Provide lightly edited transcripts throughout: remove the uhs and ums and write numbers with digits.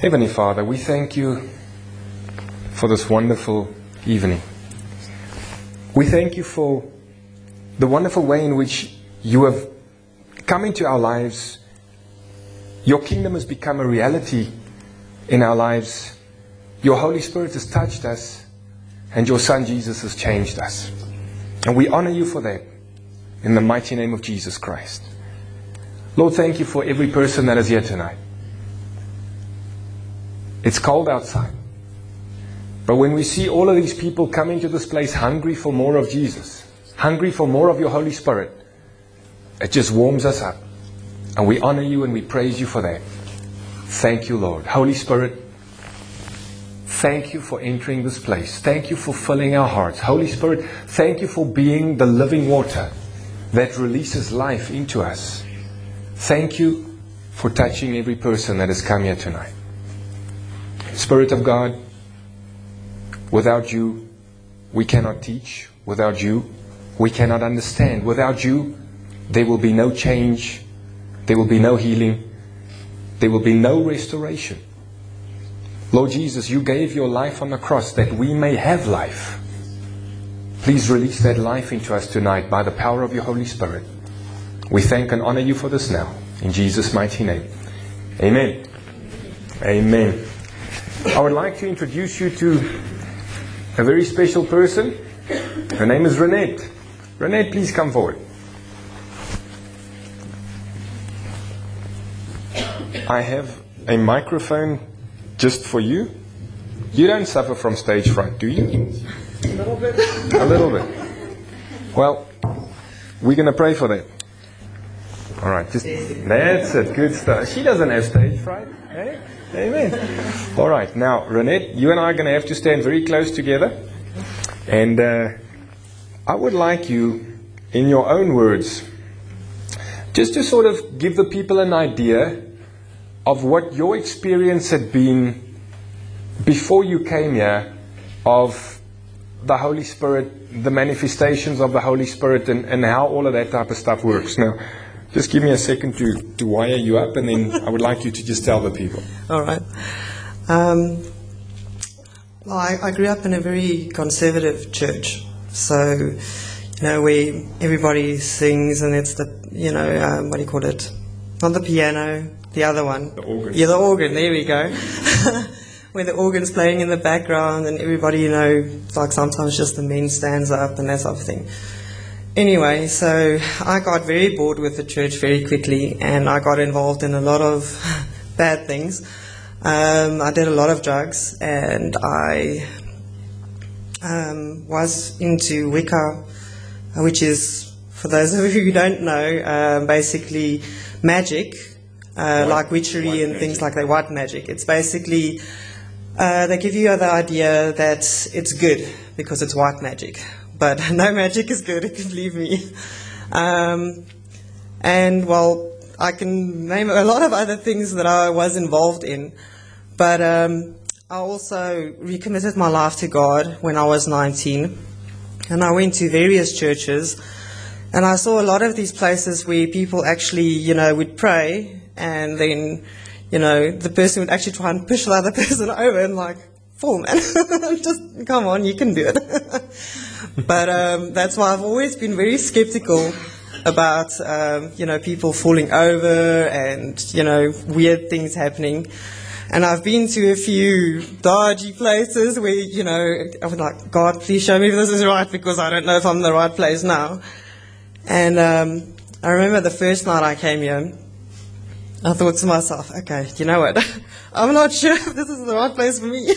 Heavenly Father, we thank you for this wonderful evening. We thank you for the wonderful way in which you have come into our lives. Your kingdom has become a reality in our lives. Your Holy Spirit has touched us, and your Son Jesus has changed us. And we honor you for that in the mighty name of Jesus Christ. Lord, thank you for every person that is here tonight. It's cold outside. But when we see all of these people coming to this place hungry for more of Jesus, hungry for more of your Holy Spirit, it just warms us up. And we honor you and we praise you for that. Thank you, Lord. Holy Spirit, thank you for entering this place. Thank you for filling our hearts. Holy Spirit, thank you for being the living water that releases life into us. Thank you for touching every person that has come here tonight. Spirit of God, without you, we cannot teach. Without you, we cannot understand. Without you, there will be no change. There will be no healing. There will be no restoration. Lord Jesus, you gave your life on the cross that we may have life. Please release that life into us tonight by the power of your Holy Spirit. We thank and honor you for this now. In Jesus' mighty name. Amen. Amen. I would like to introduce you to a very special person. Her name is Renette. Renette, please come forward. I have a microphone just for you. You don't suffer from stage fright, do you? A little bit. A little bit. Well, we're going to pray for that. All right, that's it. Good stuff. She doesn't have stage fright. Eh? Amen. All right, now, Renette, you and I are going to have to stand very close together. And I would like you, in your own words, just to sort of give the people an idea of what your experience had been before you came here of the Holy Spirit, the manifestations of the Holy Spirit, and how all of that type of stuff works. Now, just give me a second to wire you up, and then I would like you to just tell the people. All right. Well, I grew up in a very conservative church. So, where everybody sings, and it's the, what do you call it? Not the piano, the other one. The organ. Yeah, the organ. There we go. Where the organ's playing in the background, and everybody, like sometimes just the men stands up and that sort of thing. Anyway, so I got very bored with the church very quickly, and I got involved in a lot of bad things. I did a lot of drugs, and I was into Wicca, which is, for those of you who don't know, basically magic, like witchery and things like that, white magic. It's basically, they give you the idea that it's good because it's white magic. But no magic is good, if you believe me. And, well, I can name a lot of other things that I was involved in. But I also recommitted my life to God when I was 19. And I went to various churches. And I saw a lot of these places where people actually, would pray. And then, the person would actually try and push the other person over and like, fall, man. Just, come on, you can do it. But that's why I've always been very skeptical about, people falling over and, weird things happening. And I've been to a few dodgy places where, I was like, God, please show me if this is right, because I don't know if I'm in the right place now. And I remember the first night I came here, I thought to myself, okay, you know what? I'm not sure if this is the right place for me.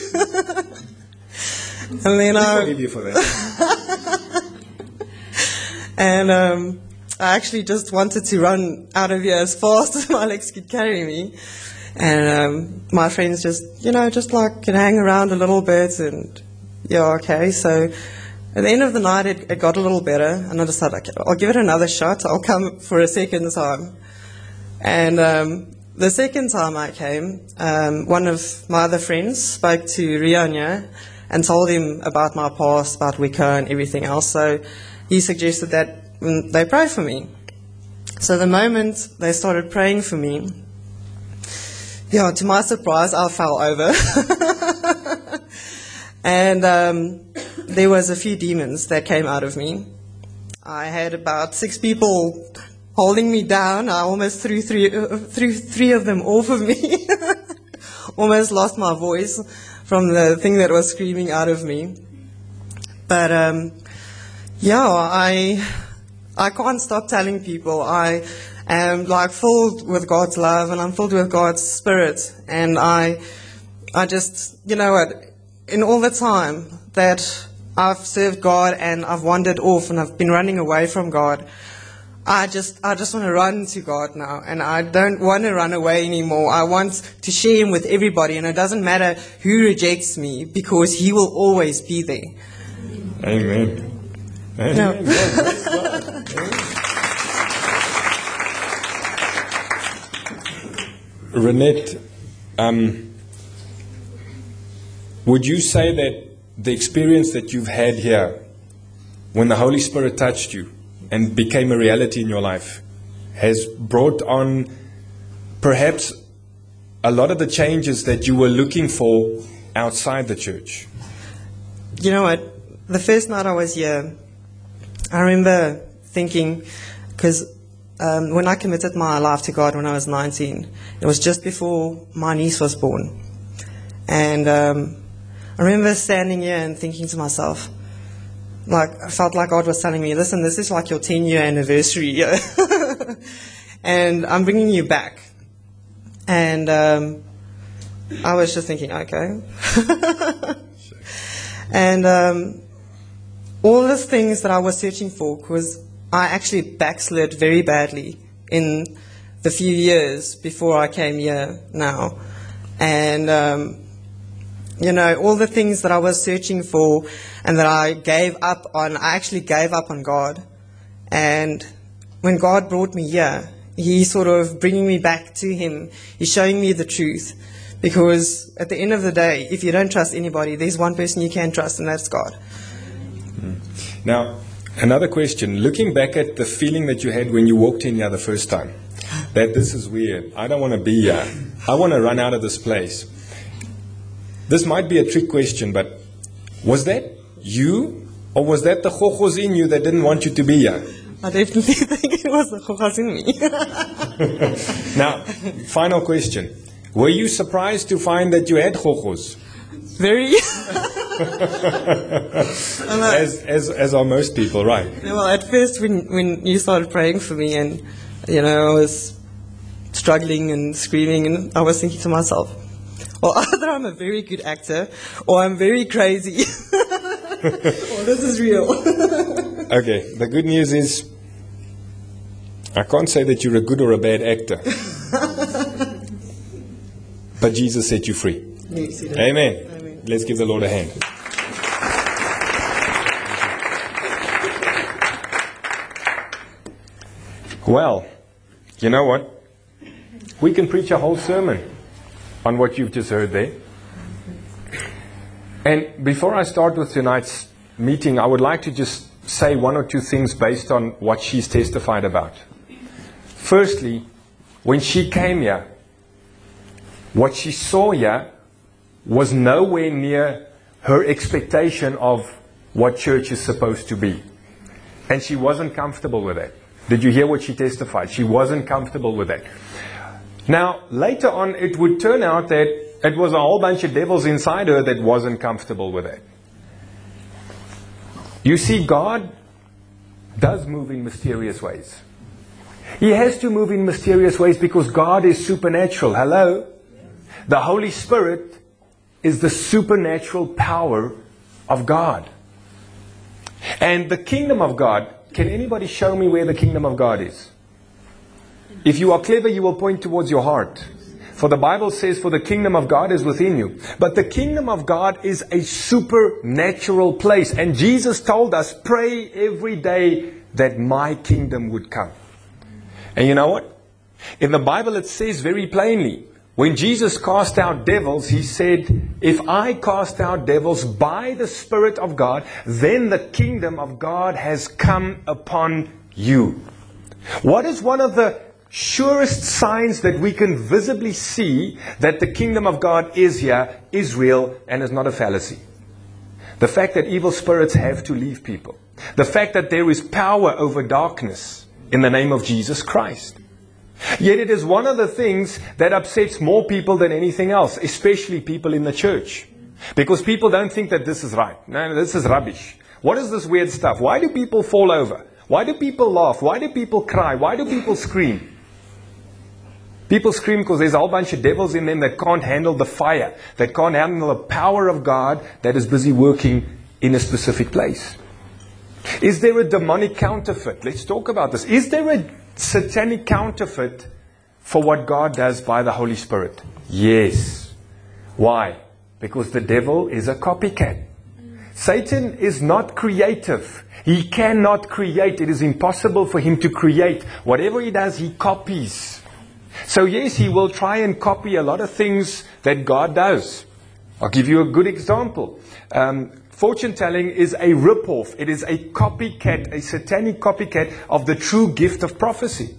And then I forgive you for that. And I actually just wanted to run out of here as fast as my legs could carry me. And my friends just hang around a little bit, and okay. So at the end of the night, it got a little better, and I decided, okay, I'll give it another shot. I'll come for a second time. And the second time I came, one of my other friends spoke to Rianya and told him about my past, about Wicca and everything else. So he suggested that they pray for me. So the moment they started praying for me, Yeah, to my surprise, I fell over. And there was a few demons that came out of me. I had about 6 people holding me down. I almost threw three of them off of me. Almost lost my voice from the thing that was screaming out of me. But yeah, I can't stop telling people I am like filled with God's love, and I'm filled with God's Spirit. And I just, you know what, in all the time that I've served God and I've wandered off and I've been running away from God, I just want to run to God now, and I don't want to run away anymore. I want to share Him with everybody, and it doesn't matter who rejects me, because He will always be there. Amen. Amen. No. Renette, would you say that the experience that you've had here, when the Holy Spirit touched you and became a reality in your life, has brought on perhaps a lot of the changes that you were looking for outside the church? You know what? The first night I was here, I remember thinking, because when I committed my life to God when I was 19, it was just before my niece was born. And I remember standing here and thinking to myself, like, I felt like God was telling me, listen, this is like your 10-year anniversary, and I'm bringing you back. And I was just thinking, okay. And all the things that I was searching for, because I actually backslid very badly in the few years before I came here now. And you know, all the things that I was searching for and that I gave up on, I actually gave up on God. And when God brought me here, He's sort of bringing me back to Him. He's showing me the truth. Because at the end of the day, if you don't trust anybody, there's one person you can trust, and that's God. Now, another question. Looking back at the feeling that you had when you walked in here the first time, that this is weird, I don't want to be here, I want to run out of this place. This might be a trick question, but was that you, or was that the chochos in you that didn't want you to be here? I definitely think it was the chochos in me. Now, final question. Were you surprised to find that you had chochos? Very. as are most people, right? Well, at first when you started praying for me, and you know, I was struggling and screaming, and I was thinking to myself, well, either I'm a very good actor or I'm very crazy. Well, this is real. Okay, the good news is I can't say that you're a good or a bad actor. But Jesus set you free. Yes, He did. Amen. Amen. Let's give the Lord a hand. Well, you know what? We can preach a whole sermon on what you've just heard there. And before I start with tonight's meeting, I would like to just say one or two things based on what she's testified about. Firstly, when she came here, what she saw here was nowhere near her expectation of what church is supposed to be. And she wasn't comfortable with it. Did you hear what she testified? She wasn't comfortable with it. Now, later on, it would turn out that it was a whole bunch of devils inside her that wasn't comfortable with it. You see, God does move in mysterious ways. He has to move in mysterious ways because God is supernatural. Hello? The Holy Spirit is the supernatural power of God. And the kingdom of God, can anybody show me where the kingdom of God is? If you are clever, you will point towards your heart. For the Bible says, for the kingdom of God is within you. But the kingdom of God is a supernatural place. And Jesus told us, pray every day that my kingdom would come. And you know what? In the Bible it says very plainly, when Jesus cast out devils, He said, if I cast out devils by the Spirit of God, then the kingdom of God has come upon you. What is one of the surest signs that we can visibly see that the kingdom of God is here, is real, and is not a fallacy. The fact that evil spirits have to leave people. The fact that there is power over darkness in the name of Jesus Christ. Yet it is one of the things that upsets more people than anything else, especially people in the church. Because people don't think that this is right. No, this is rubbish. What is this weird stuff? Why do people fall over? Why do people laugh? Why do people cry? Why do people scream? People scream because there's a whole bunch of devils in them that can't handle the fire, that can't handle the power of God that is busy working in a specific place. Is there a demonic counterfeit? Let's talk about this. Is there a satanic counterfeit for what God does by the Holy Spirit? Yes. Why? Because the devil is a copycat. Satan is not creative. He cannot create. It is impossible for him to create. Whatever he does, he copies. So yes, he will try and copy a lot of things that God does. I'll give you a good example. Fortune telling is a rip-off. It is a copycat, a satanic copycat of the true gift of prophecy.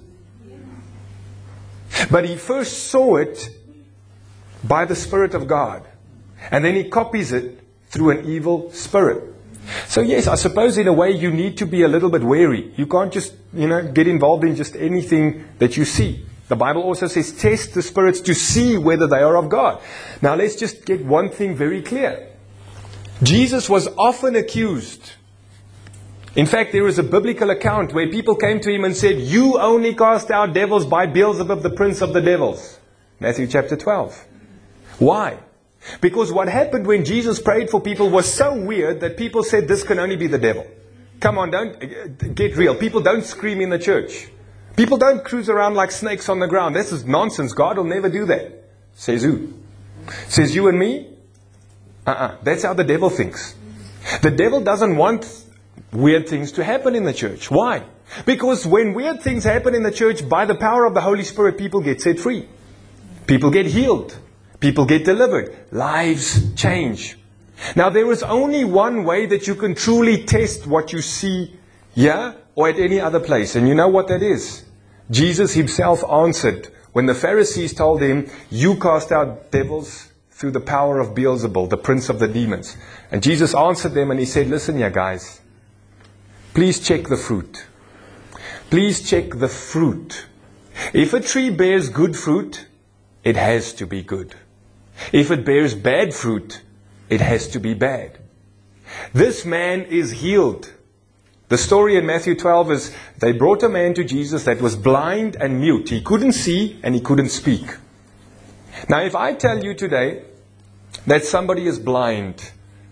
But he first saw it by the Spirit of God. And then he copies it through an evil spirit. So yes, I suppose in a way you need to be a little bit wary. You can't just, get involved in just anything that you see. The Bible also says, test the spirits to see whether they are of God. Now let's just get one thing very clear. Jesus was often accused. In fact, there is a biblical account where people came to him and said, you only cast out devils by Beelzebub, the prince of the devils. Matthew chapter 12. Why? Because what happened when Jesus prayed for people was so weird that people said this can only be the devil. Come on, don't get real. People don't scream in the church. People don't cruise around like snakes on the ground. This is nonsense. God will never do that. Says who? Says you and me? That's how the devil thinks. The devil doesn't want weird things to happen in the church. Why? Because when weird things happen in the church, by the power of the Holy Spirit, people get set free. People get healed. People get delivered. Lives change. Now, there is only one way that you can truly test what you see here or at any other place. And you know what that is? Jesus himself answered when the Pharisees told him, you cast out devils through the power of Beelzebul, the prince of the demons. And Jesus answered them and he said, listen here guys, please check the fruit. Please check the fruit. If a tree bears good fruit, it has to be good. If it bears bad fruit, it has to be bad. This man is healed. The story in Matthew 12 is they brought a man to Jesus that was blind and mute. He couldn't see and he couldn't speak. Now, if I tell you today that somebody is blind,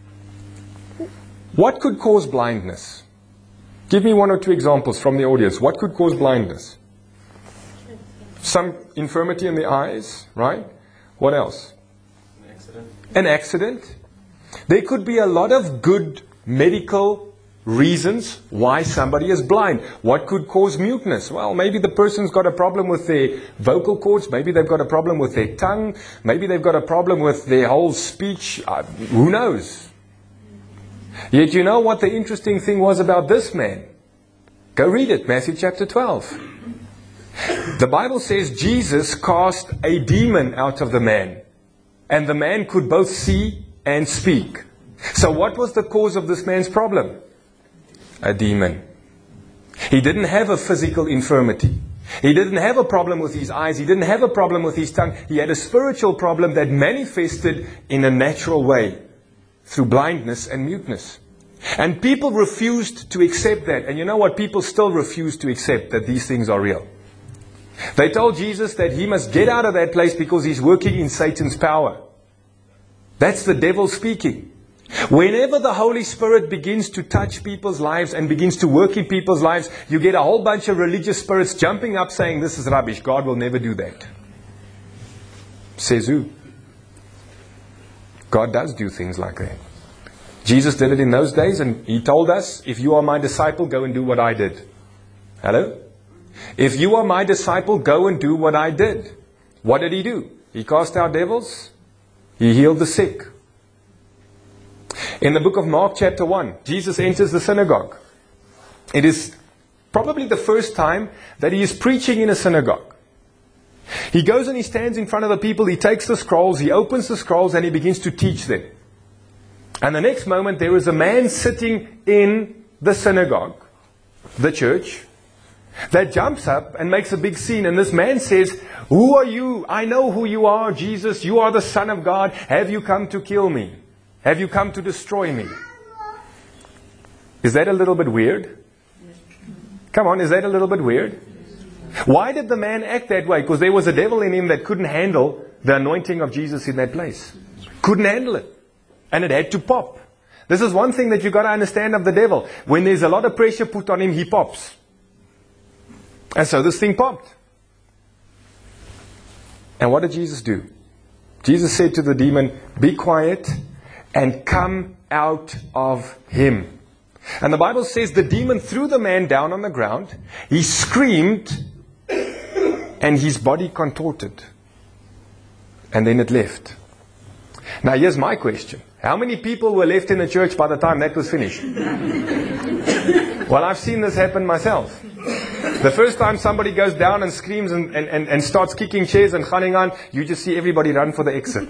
what could cause blindness? Give me one or two examples from the audience. What could cause blindness? Some infirmity in the eyes, right? What else? An accident. An accident. There could be a lot of good medical reasons why somebody is blind. What could cause muteness? Well, maybe the person's got a problem with their vocal cords. Maybe they've got a problem with their tongue. Maybe they've got a problem with their whole speech. Who knows? Yet you know what the interesting thing was about this man? Go read it, Matthew chapter 12. The Bible says Jesus cast a demon out of the man. And the man could both see and speak. So what was the cause of this man's problem? A demon. He didn't have a physical infirmity. He didn't have a problem with his eyes. He didn't have a problem with his tongue. He had a spiritual problem that manifested in a natural way through blindness and muteness. And people refused to accept that. And you know what? People still refuse to accept that these things are real. They told Jesus that he must get out of that place because he's working in Satan's power. That's the devil speaking. Whenever the Holy Spirit begins to touch people's lives and begins to work in people's lives, you get a whole bunch of religious spirits jumping up saying, this is rubbish. God will never do that. Says who? God does do things like that. Jesus did it in those days and he told us, if you are my disciple, go and do what I did. Hello? If you are my disciple, go and do what I did. What did he do? He cast out devils. He healed the sick. In the book of Mark chapter 1, Jesus enters the synagogue. It is probably the first time that he is preaching in a synagogue. He goes and he stands in front of the people, he takes the scrolls, he opens the scrolls and he begins to teach them. And the next moment there is a man sitting in the synagogue, the church, that jumps up and makes a big scene. And this man says, "Who are you? I know who you are, Jesus. You are the Son of God. Have you come to kill me? Have you come to destroy me?" Is that a little bit weird? Come on, is that a little bit weird? Why did the man act that way? Because there was a devil in him that couldn't handle the anointing of Jesus in that place. Couldn't handle it. And it had to pop. This is one thing that you've got to understand of the devil. When there's a lot of pressure put on him, he pops. And so this thing popped. And what did Jesus do? Jesus said to the demon, "Be quiet and come out of him." And the Bible says the demon threw the man down on the ground. He screamed and his body contorted. And then it left. Now here's my question. How many people were left in the church by the time that was finished? Well, I've seen this happen myself. The first time somebody goes down and screams and starts kicking chairs and running on, you just see everybody run for the exit.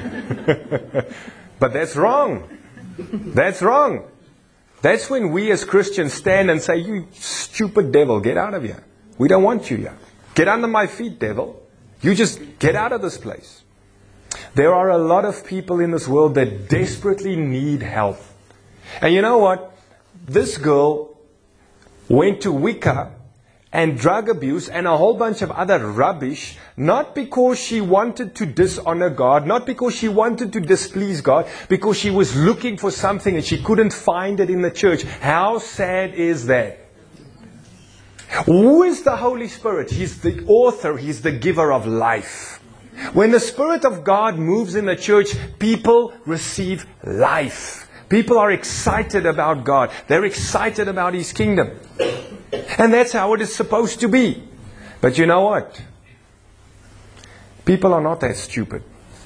But that's wrong. That's wrong. That's when we as Christians stand and say, "You stupid devil, get out of here. We don't want you here. Get under my feet, devil. You just get out of this place." There are a lot of people in this world that desperately need help. And you know what? This girl went to Wicca and drug abuse and a whole bunch of other rubbish, not because she wanted to dishonor God, not because she wanted to displease God, because she was looking for something and she couldn't find it in the church. How sad is that? Who is the Holy Spirit? He's the author, He's the giver of life. When the Spirit of God moves in the church, people receive life. People are excited about God. They're excited about His kingdom. And that's how it is supposed to be. But you know what? People are not that stupid.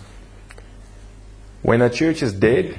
When a church is dead,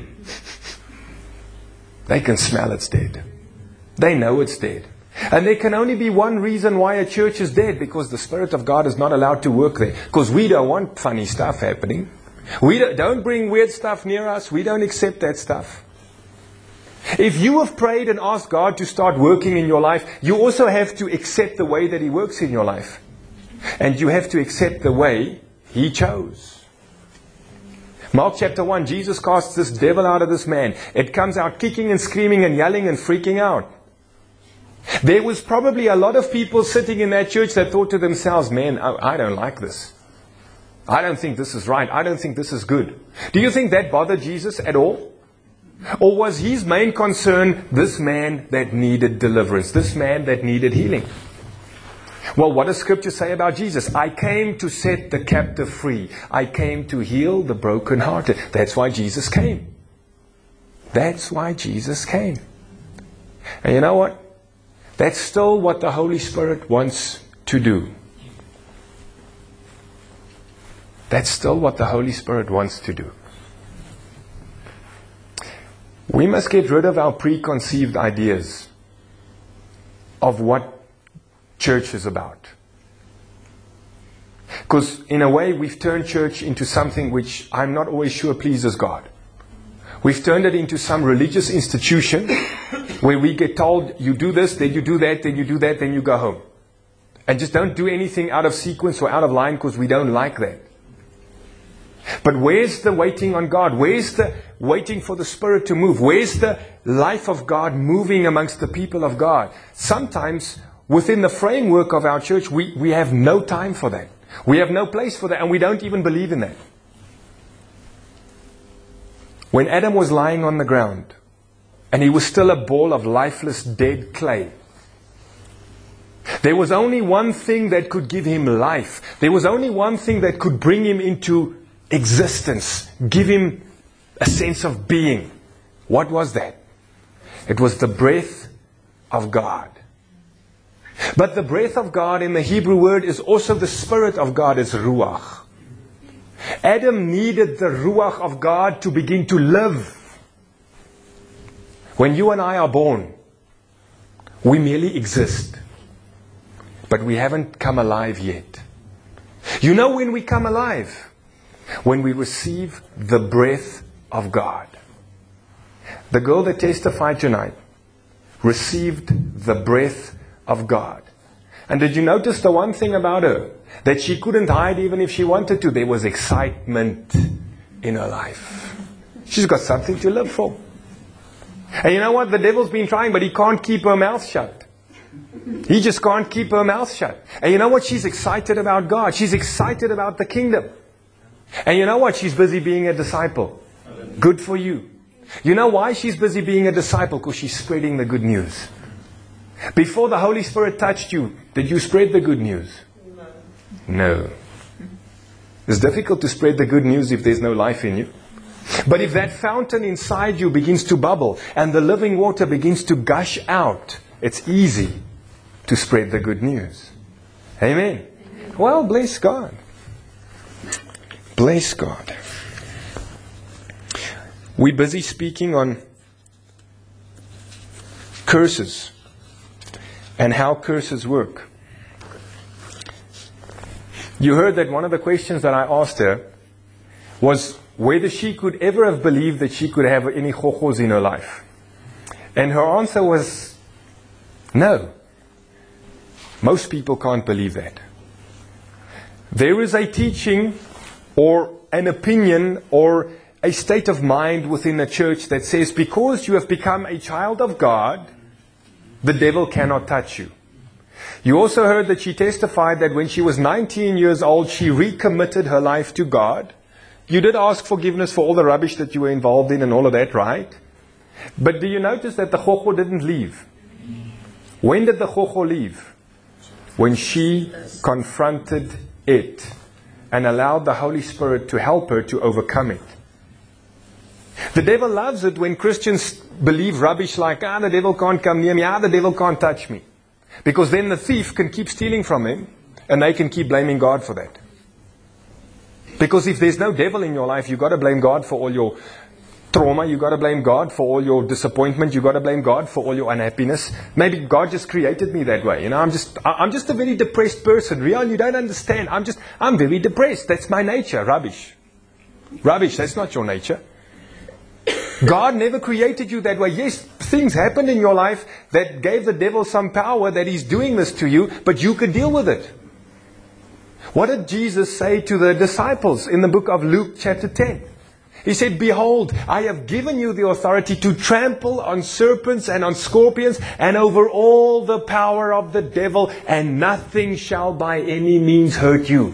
they can smell it's dead. They know it's dead. And there can only be one reason why a church is dead, because the Spirit of God is not allowed to work there. Because we don't want funny stuff happening. We don't bring weird stuff near us. We don't accept that stuff. If you have prayed and asked God to start working in your life, you also have to accept the way that He works in your life. And you have to accept the way He chose. Mark chapter 1, Jesus casts this devil out of this man. It comes out kicking and screaming and yelling and freaking out. There was probably a lot of people sitting in that church that thought to themselves, "Man, I don't like this. I don't think this is right. I don't think this is good." Do you think that bothered Jesus at all? Or was His main concern this man that needed deliverance, this man that needed healing? Well, what does Scripture say about Jesus? "I came to set the captive free. I came to heal the brokenhearted." That's why Jesus came. That's why Jesus came. And you know what? That's still what the Holy Spirit wants to do. That's still what the Holy Spirit wants to do. We must get rid of our preconceived ideas of what church is about. Because in a way we've turned church into something which I'm not always sure pleases God. We've turned it into some religious institution where we get told, you do this, then you do that, then you do that, then you go home. And just don't do anything out of sequence or out of line, because we don't like that. But where's the waiting on God? Where's the waiting for the Spirit to move? Where's the life of God moving amongst the people of God? Sometimes within the framework of our church, we have no time for that. We have no place for that, and we don't even believe in that. When Adam was lying on the ground, and he was still a ball of lifeless, dead clay, there was only one thing that could give him life. There was only one thing that could bring him into existence, give him a sense of being. What was that? It was the breath of God. But the breath of God in the Hebrew word is also the Spirit of God, is Ruach. Adam needed the Ruach of God to begin to live. When you and I are born, we merely exist. But we haven't come alive yet. You know when we come alive? When we receive the breath of God. The girl that testified tonight received the breath of God. And did you notice the one thing about her? That she couldn't hide even if she wanted to. There was excitement in her life. She's got something to live for. And you know what? The devil's been trying, but he can't keep her mouth shut. He just can't keep her mouth shut. And you know what? She's excited about God. She's excited about the kingdom. And you know what? She's busy being a disciple. Good for you. You know why she's busy being a disciple? Because she's spreading the good news. Before the Holy Spirit touched you, did you spread the good news? No. It's difficult to spread the good news if there's no life in you. But if that fountain inside you begins to bubble and the living water begins to gush out, it's easy to spread the good news. Amen. Well, bless God. Bless God. We're busy speaking on curses and how curses work. You heard that one of the questions that I asked her was whether she could ever have believed that she could have any chochos in her life. And her answer was no. Most people can't believe that. There is a teaching or an opinion or a state of mind within a church that says because you have become a child of God, the devil cannot touch you. You also heard that she testified that when she was 19 years old, she recommitted her life to God. You did ask forgiveness for all the rubbish that you were involved in and all of that, right? But do you notice that the chocho didn't leave? When did the chocho leave? When she confronted it and allowed the Holy Spirit to help her to overcome it. The devil loves it when Christians believe rubbish like, the devil can't come near me, the devil can't touch me. Because then the thief can keep stealing from him and they can keep blaming God for that. Because if there's no devil in your life, you've got to blame God for all your trauma, you've got to blame God for all your disappointment, you've got to blame God for all your unhappiness. Maybe God just created me that way. I'm just a very depressed person. Rian, you don't understand. I'm very depressed. That's my nature. Rubbish. Rubbish, that's not your nature. God never created you that way. Yes, things happened in your life that gave the devil some power that he's doing this to you, but you can deal with it. What did Jesus say to the disciples in the book of Luke chapter 10? He said, behold, I have given you the authority to trample on serpents and on scorpions and over all the power of the devil, and nothing shall by any means hurt you.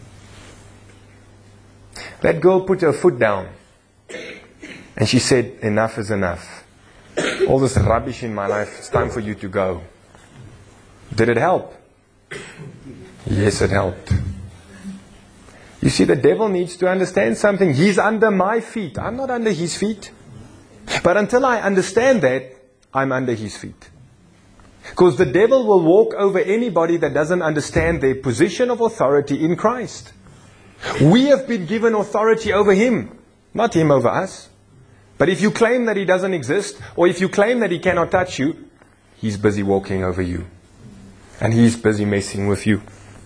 That girl put her foot down. And she said, enough is enough. All this rubbish in my life, it's time for you to go. Did it help? Yes, it helped. You see, the devil needs to understand something. He's under my feet. I'm not under his feet. But until I understand that, I'm under his feet. Because the devil will walk over anybody that doesn't understand their position of authority in Christ. We have been given authority over him, not him over us. But if you claim that he doesn't exist, or if you claim that he cannot touch you, he's busy walking over you. And he's busy messing with you.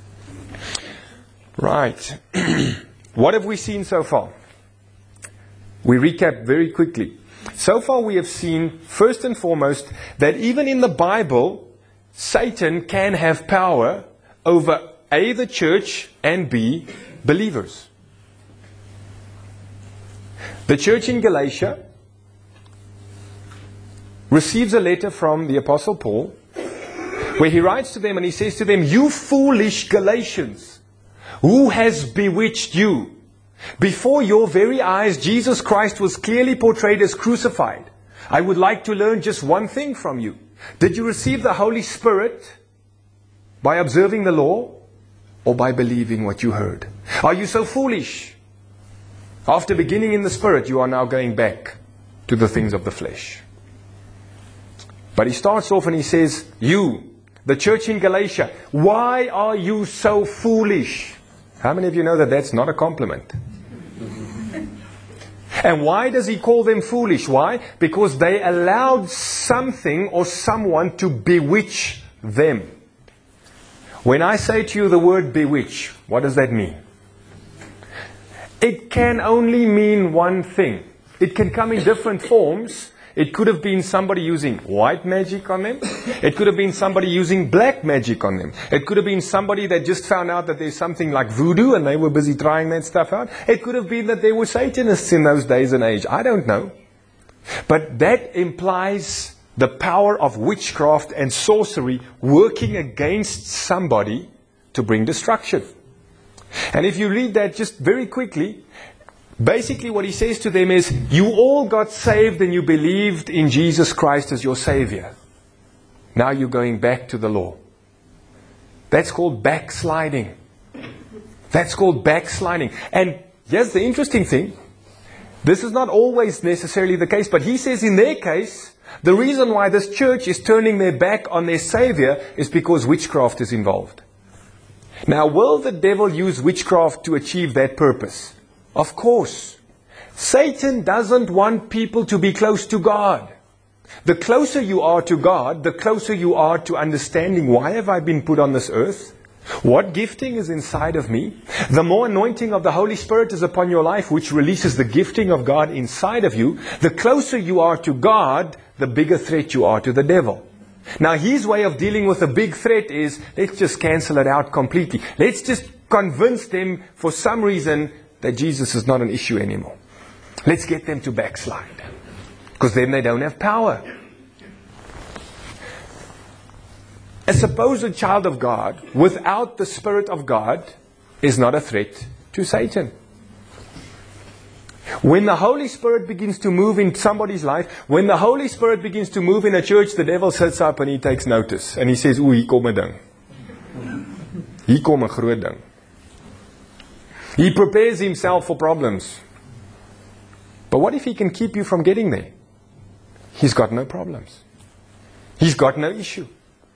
Right. What have we seen so far? We recap very quickly. So far we have seen, first and foremost, that even in the Bible, Satan can have power over A, the church, and B, believers. The church in Galatia receives a letter from the Apostle Paul where he writes to them and he says to them, you foolish Galatians, who has bewitched you? Before your very eyes, Jesus Christ was clearly portrayed as crucified. I would like to learn just one thing from you. Did you receive the Holy Spirit by observing the law or by believing what you heard? Are you so foolish? After beginning in the Spirit, you are now going back to the things of the flesh. But he starts off and he says, you, the church in Galatia, why are you so foolish? How many of you know that that's not a compliment? And why does he call them foolish? Why? Because they allowed something or someone to bewitch them. When I say to you the word bewitch, what does that mean? It can only mean one thing. It can come in different forms. It could have been somebody using white magic on them. It could have been somebody using black magic on them. It could have been somebody that just found out that there's something like voodoo and they were busy trying that stuff out. It could have been that there were Satanists in those days and age. I don't know. But that implies the power of witchcraft and sorcery working against somebody to bring destruction. And if you read that just very quickly, basically what he says to them is, you all got saved and you believed in Jesus Christ as your Savior. Now you're going back to the law. That's called backsliding. That's called backsliding. And here's the interesting thing. This is not always necessarily the case, but he says in their case, the reason why this church is turning their back on their Savior is because witchcraft is involved. Now, will the devil use witchcraft to achieve that purpose? Of course. Satan doesn't want people to be close to God. The closer you are to God, the closer you are to understanding why have I been put on this earth? What gifting is inside of me? The more anointing of the Holy Spirit is upon your life, which releases the gifting of God inside of you, the closer you are to God, the bigger threat you are to the devil. Now his way of dealing with a big threat is, let's just cancel it out completely. Let's just convince them for some reason that Jesus is not an issue anymore. Let's get them to backslide. Because then they don't have power. A supposed child of God without the Spirit of God is not a threat to Satan. When the Holy Spirit begins to move in somebody's life, when the Holy Spirit begins to move in a church, the devil sits up and he takes notice. And he says, oeh, hier kom 'n ding. Hier kom 'n groot ding. He prepares himself for problems. But what if he can keep you from getting there? He's got no problems. He's got no issue.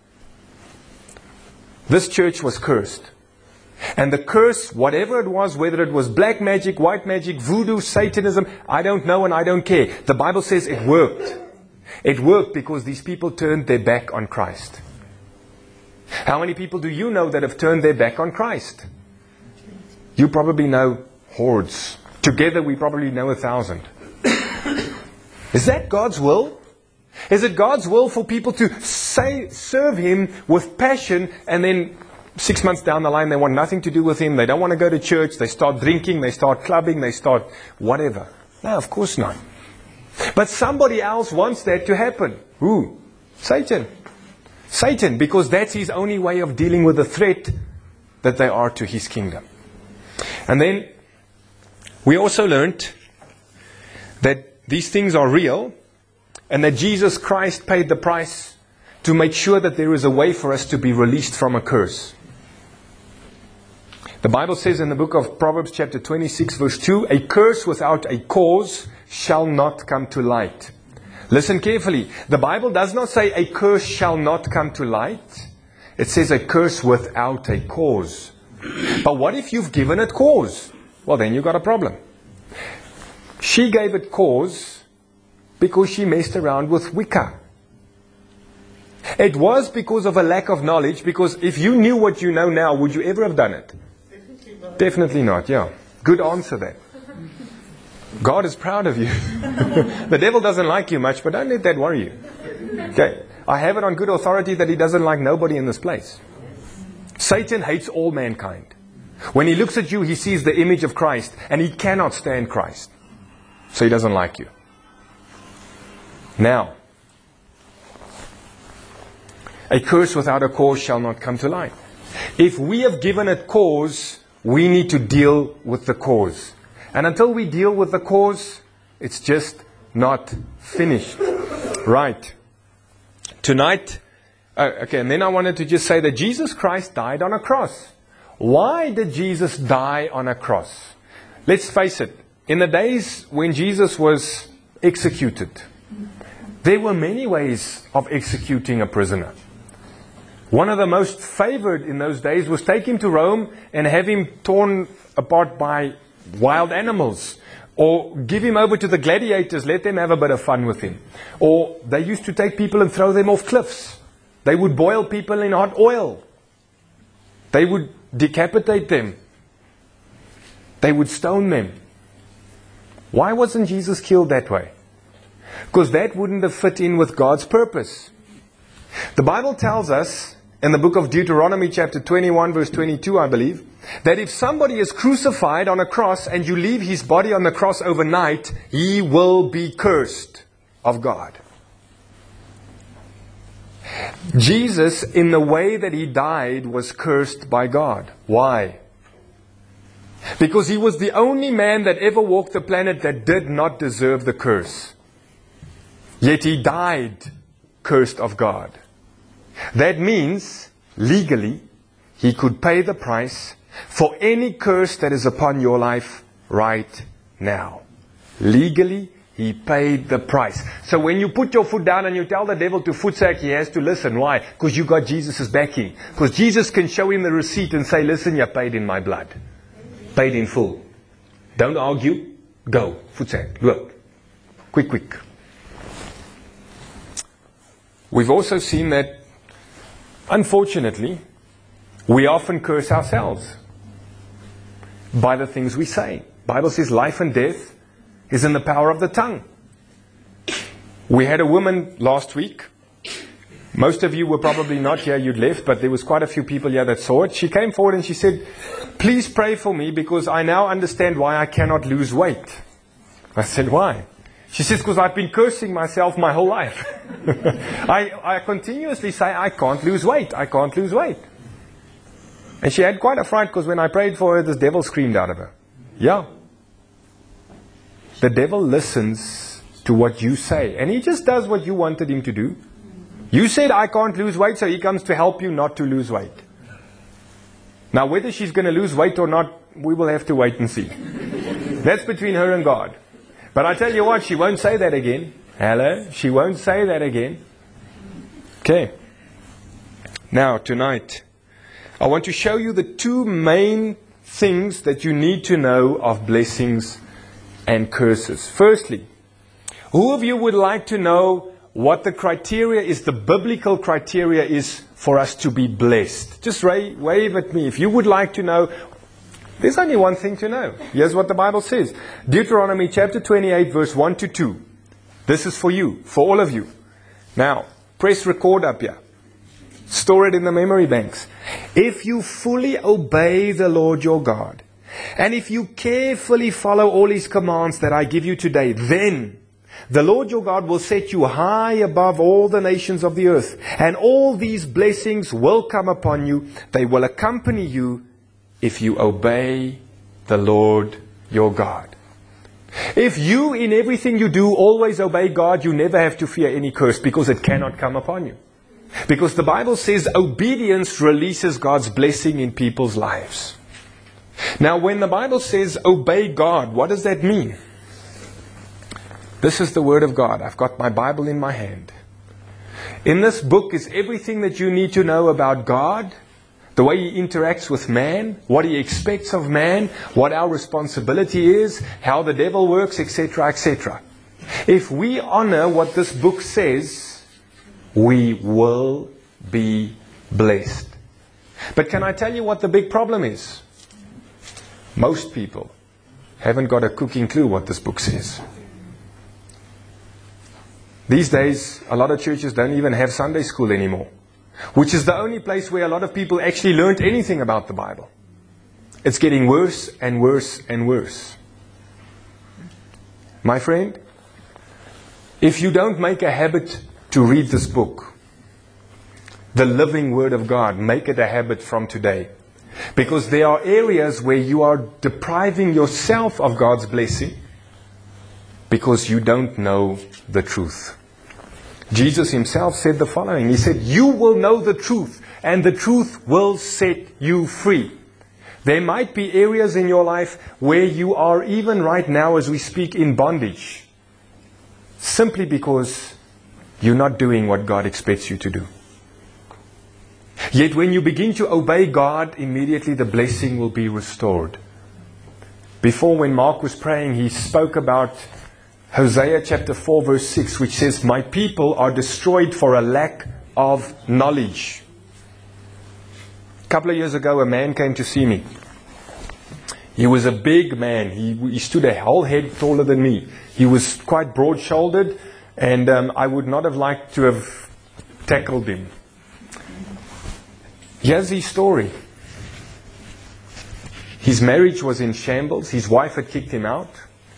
This church was cursed. And the curse, whatever it was, whether it was black magic, white magic, voodoo, Satanism, I don't know and I don't care. The Bible says it worked. It worked because these people turned their back on Christ. How many people do you know that have turned their back on Christ? You probably know hordes. Together we probably know 1,000. Is that God's will? Is it God's will for people to serve Him with passion and then 6 months down the line they want nothing to do with Him, they don't want to go to church, they start drinking, they start clubbing, they start whatever? No, of course not. But somebody else wants that to happen. Who? Satan. Satan, because that's his only way of dealing with the threat that they are to his kingdom. And then we also learned that these things are real and that Jesus Christ paid the price to make sure that there is a way for us to be released from a curse. The Bible says in the book of Proverbs chapter 26 verse 2, a curse without a cause shall not come to light. Listen carefully. The Bible does not say a curse shall not come to light. It says a curse without a cause. But what if you've given it cause? Well, then you've got a problem. She gave it cause because she messed around with Wicca. It was because of a lack of knowledge, because if you knew what you know now, would you ever have done it? Definitely not, yeah. Good answer there. God is proud of you. The devil doesn't like you much, but don't let that worry you. Okay. I have it on good authority that he doesn't like nobody in this place. Satan hates all mankind. When he looks at you, he sees the image of Christ, and he cannot stand Christ. So he doesn't like you. Now, a curse without a cause shall not come to light. If we have given it cause, we need to deal with the cause. And until we deal with the cause, it's just not finished. Right. Tonight, okay, and then I wanted to just say that Jesus Christ died on a cross. Why did Jesus die on a cross? Let's face it, in the days when Jesus was executed, there were many ways of executing a prisoner. One of the most favored in those days was take him to Rome and have him torn apart by wild animals. Or give him over to the gladiators, let them have a bit of fun with him. Or they used to take people and throw them off cliffs. They would boil people in hot oil. They would decapitate them. They would stone them. Why wasn't Jesus killed that way? Because that wouldn't have fit in with God's purpose. The Bible tells us, in the book of Deuteronomy chapter 21 verse 22, I believe, that if somebody is crucified on a cross and you leave his body on the cross overnight, he will be cursed of God. Jesus, in the way that he died, was cursed by God. Why? Because he was the only man that ever walked the planet that did not deserve the curse. Yet he died cursed of God. That means, legally, he could pay the price for any curse that is upon your life right now. Legally, he paid the price. So when you put your foot down and you tell the devil to footsack, he has to listen. Why? Because you got Jesus' backing. Because Jesus can show him the receipt and say, listen, you're paid in my blood. Paid in full. Don't argue. Go. Footsack. Look. Quick. We've also seen that, unfortunately, we often curse ourselves by the things we say. The Bible says life and death is in the power of the tongue. We had a woman last week. Most of you were probably not here, you'd left, but there was quite a few people here that saw it. She came forward and she said, please pray for me because I now understand why I cannot lose weight. I said, why? She says, because I've been cursing myself my whole life. I continuously say, I can't lose weight. I can't lose weight. And she had quite a fright because when I prayed for her, this devil screamed out of her. Yeah. The devil listens to what you say. And he just does what you wanted him to do. You said, I can't lose weight, so he comes to help you not to lose weight. Now, whether she's going to lose weight or not, we will have to wait and see. That's between her and God. But I tell you what, she won't say that again. Hello? She won't say that again. Okay. Now, tonight, I want to show you the two main things that you need to know of blessings and curses. Firstly, who of you would like to know what the criteria is, the biblical criteria is for us to be blessed? Just wave at me. If you would like to know, there's only one thing to know. Here's what the Bible says. Deuteronomy chapter 28 verse 1 to 2. This is for you, for all of you. Now, press record up here. Store it in the memory banks. If you fully obey the Lord your God, and if you carefully follow all His commands that I give you today, then the Lord your God will set you high above all the nations of the earth. And all these blessings will come upon you. They will accompany you if you obey the Lord your God. If you, in everything you do, always obey God, you never have to fear any curse because it cannot come upon you. Because the Bible says obedience releases God's blessing in people's lives. Now, when the Bible says obey God, what does that mean? This is the Word of God. I've got my Bible in my hand. In this book is everything that you need to know about God, the way He interacts with man, what He expects of man, what our responsibility is, how the devil works, etc., etc. If we honor what this book says, we will be blessed. But can I tell you what the big problem is? Most people haven't got a cooking clue what this book says. These days, a lot of churches don't even have Sunday school anymore, which is the only place where a lot of people actually learned anything about the Bible. It's getting worse and worse and worse. My friend, if you don't make a habit to read this book, the living Word of God, make it a habit from today. Because there are areas where you are depriving yourself of God's blessing because you don't know the truth. Jesus Himself said the following. He said, you will know the truth, and the truth will set you free. There might be areas in your life where you are even right now as we speak in bondage, simply because you're not doing what God expects you to do. Yet when you begin to obey God, immediately the blessing will be restored. Before, when Mark was praying, he spoke about Hosea chapter 4 verse 6, which says, my people are destroyed for a lack of knowledge. couple of years ago, a man came to see me. He was a big man. He stood a whole head taller than me. He was quite broad-shouldered, and I would not have liked to have tackled him. Here's his story. His marriage was in shambles. His wife had kicked him out.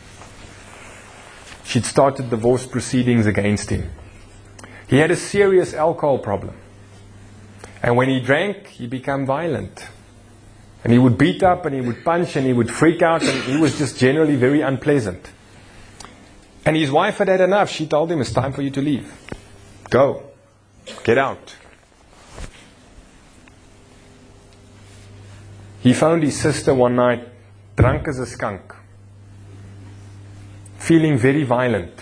She'd started divorce proceedings against him. He had a serious alcohol problem. And when he drank, he became violent. And he would beat up and he would punch and he would freak out, and he was just generally very unpleasant. And his wife had had enough. She told him, it's time for you to leave. Go. Get out. He found his sister one night, drunk as a skunk, feeling very violent.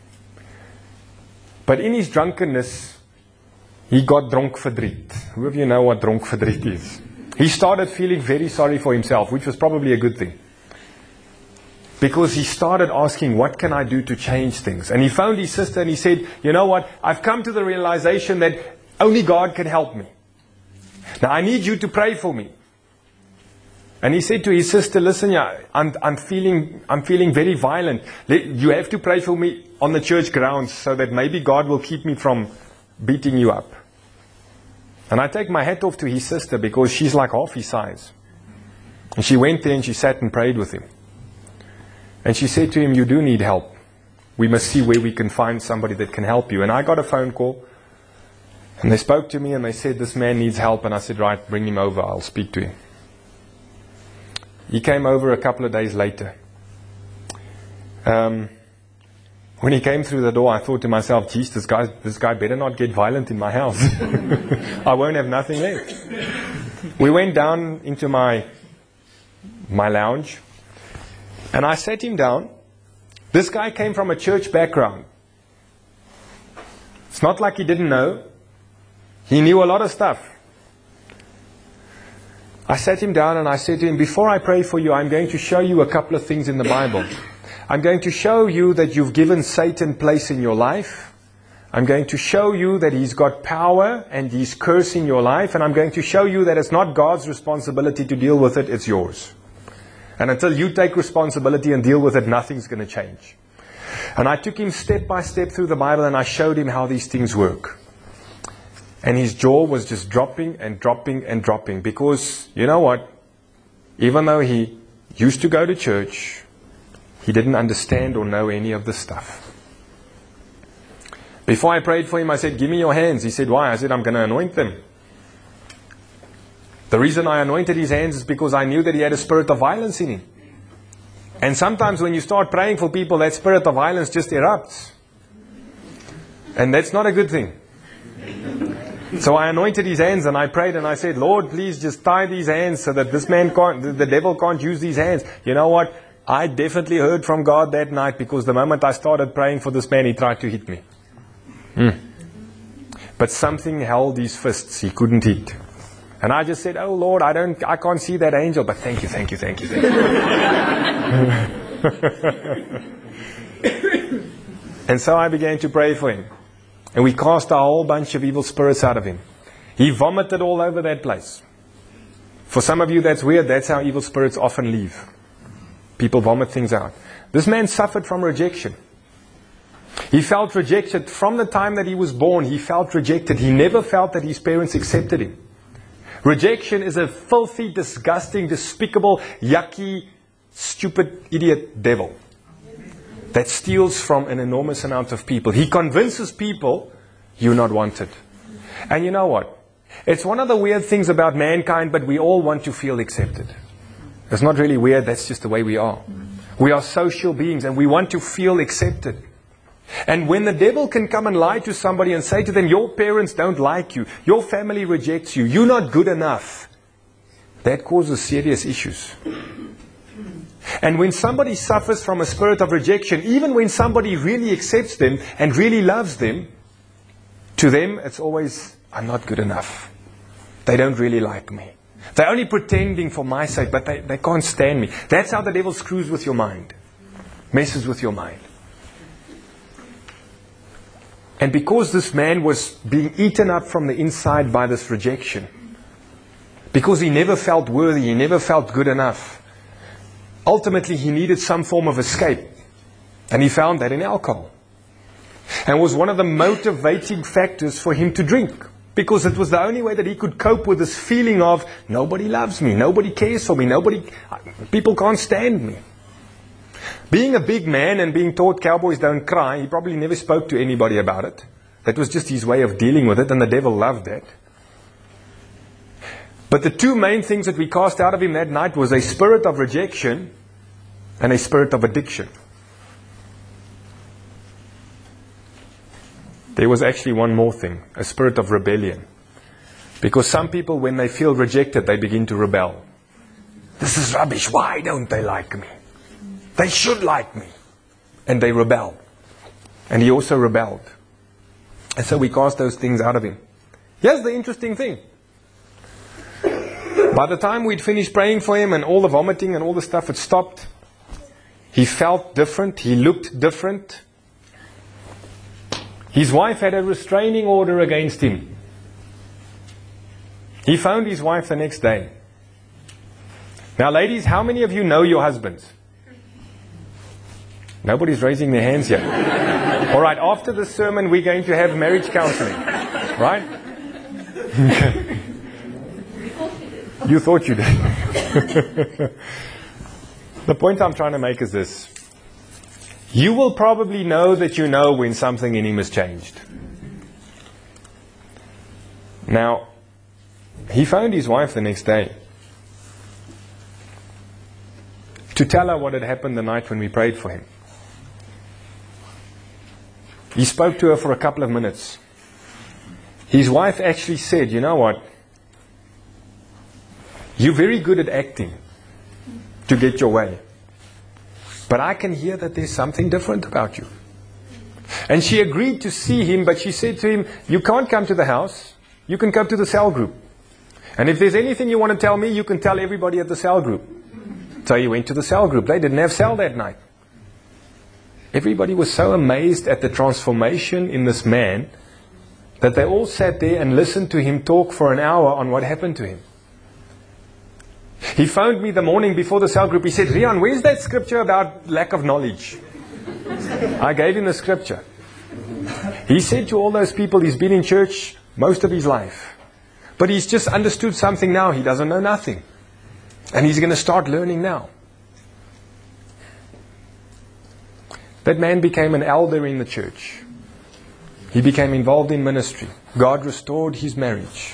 But in his drunkenness, he got dronk verdriet. Who of you know what dronk verdriet is? He started feeling very sorry for himself, which was probably a good thing. Because he started asking, what can I do to change things? And he found his sister and he said, you know what? I've come to the realization that only God can help me. Now I need you to pray for me. And he said to his sister, listen, I'm feeling very violent. You have to pray for me on the church grounds so that maybe God will keep me from beating you up. And I take my hat off to his sister because she's like half his size. And she went there and she sat and prayed with him. And she said to him, you do need help. We must see where we can find somebody that can help you. And I got a phone call. And they spoke to me and they said, this man needs help. And I said, right, bring him over. I'll speak to him. He came over a couple of days later. When he came through the door, I thought to myself, geez, this guy better not get violent in my house. I won't have nothing left. We went down into my lounge, and I sat him down. This guy came from a church background. It's not like he didn't know. He knew a lot of stuff. I sat him down and I said to him, before I pray for you, I'm going to show you a couple of things in the Bible. I'm going to show you that you've given Satan place in your life. I'm going to show you that he's got power and he's cursing your life. And I'm going to show you that it's not God's responsibility to deal with it, it's yours. And until you take responsibility and deal with it, nothing's going to change. And I took him step by step through the Bible and I showed him how these things work. And his jaw was just dropping and dropping and dropping. Because, you know what? Even though he used to go to church, he didn't understand or know any of this stuff. Before I prayed for him, I said, give me your hands. He said, why? I said, I'm going to anoint them. The reason I anointed his hands is because I knew that he had a spirit of violence in him. And sometimes when you start praying for people, that spirit of violence just erupts. And that's not a good thing. So I anointed his hands and I prayed and I said, Lord, please just tie these hands so that this man can't, the devil can't use these hands. You know what? I definitely heard from God that night, because the moment I started praying for this man, he tried to hit me. But something held his fists. He couldn't hit. And I just said, oh Lord, I can't see that angel, but thank you. And so I began to pray for him. And we cast a whole bunch of evil spirits out of him. He vomited all over that place. For some of you, that's weird. That's how evil spirits often leave. People vomit things out. This man suffered from rejection. He felt rejected from the time that he was born. He felt rejected. He never felt that his parents accepted him. Rejection is a filthy, disgusting, despicable, yucky, stupid, idiot devil that steals from an enormous amount of people. He convinces people you're not wanted. And you know what? It's one of the weird things about mankind, but we all want to feel accepted. It's not really weird, that's just the way we are. We are social beings and we want to feel accepted. And when the devil can come and lie to somebody and say to them, your parents don't like you, your family rejects you, you're not good enough, that causes serious issues. And when somebody suffers from a spirit of rejection, even when somebody really accepts them and really loves them, to them it's always, I'm not good enough. They don't really like me. They're only pretending for my sake, but they can't stand me. That's how the devil screws with your mind. Messes with your mind. And because this man was being eaten up from the inside by this rejection, because he never felt worthy, he never felt good enough. Ultimately, he needed some form of escape, and he found that in alcohol. And was one of the motivating factors for him to drink, because it was the only way that he could cope with this feeling of, nobody loves me, nobody cares for me, people can't stand me. Being a big man and being taught cowboys don't cry, he probably never spoke to anybody about it. That was just his way of dealing with it, and the devil loved that. But the two main things that we cast out of him that night was a spirit of rejection and a spirit of addiction. There was actually one more thing, a spirit of rebellion. Because some people, when they feel rejected, they begin to rebel. This is rubbish. Why don't they like me? They should like me. And they rebel. And he also rebelled. And so we cast those things out of him. Here's the interesting thing. By the time we'd finished praying for him and all the vomiting and all the stuff had stopped, he felt different. He looked different. His wife had a restraining order against him. He found his wife the next day. Now, ladies, how many of you know your husbands? Nobody's raising their hands yet. All right, after the sermon, we're going to have marriage counseling. Right? Okay. You thought you did. The point I'm trying to make is this. You will probably know that you know when something in him has changed. Now, he phoned his wife the next day to tell her what had happened the night when we prayed for him. He spoke to her for a couple of minutes. His wife actually said, you know what? You're very good at acting to get your way. But I can hear that there's something different about you. And she agreed to see him, but she said to him, you can't come to the house. You can come to the cell group. And if there's anything you want to tell me, you can tell everybody at the cell group. So he went to the cell group. They didn't have cell that night. Everybody was so amazed at the transformation in this man that they all sat there and listened to him talk for an hour on what happened to him. He phoned me the morning before the cell group. He said, Rian, where's that scripture about lack of knowledge? I gave him the scripture. He said to all those people, he's been in church most of his life. But he's just understood something now. He doesn't know nothing. And he's going to start learning now. That man became an elder in the church. He became involved in ministry. God restored his marriage.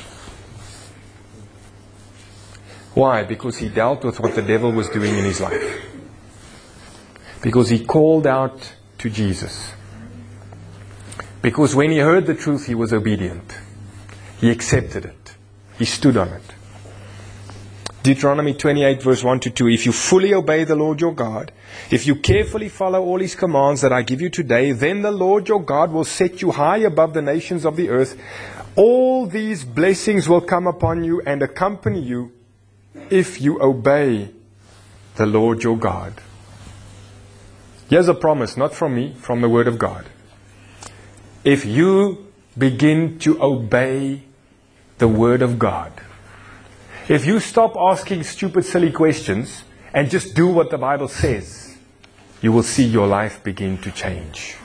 Why? Because he dealt with what the devil was doing in his life. Because he called out to Jesus. Because when he heard the truth, he was obedient. He accepted it. He stood on it. Deuteronomy 28 verse 1 to 2. If you fully obey the Lord your God, if you carefully follow all his commands that I give you today, then the Lord your God will set you high above the nations of the earth. All these blessings will come upon you and accompany you if you obey the Lord your God. Here's a promise, not from me, from the Word of God. If you begin to obey the Word of God, if you stop asking stupid, silly questions and just do what the Bible says, you will see your life begin to change.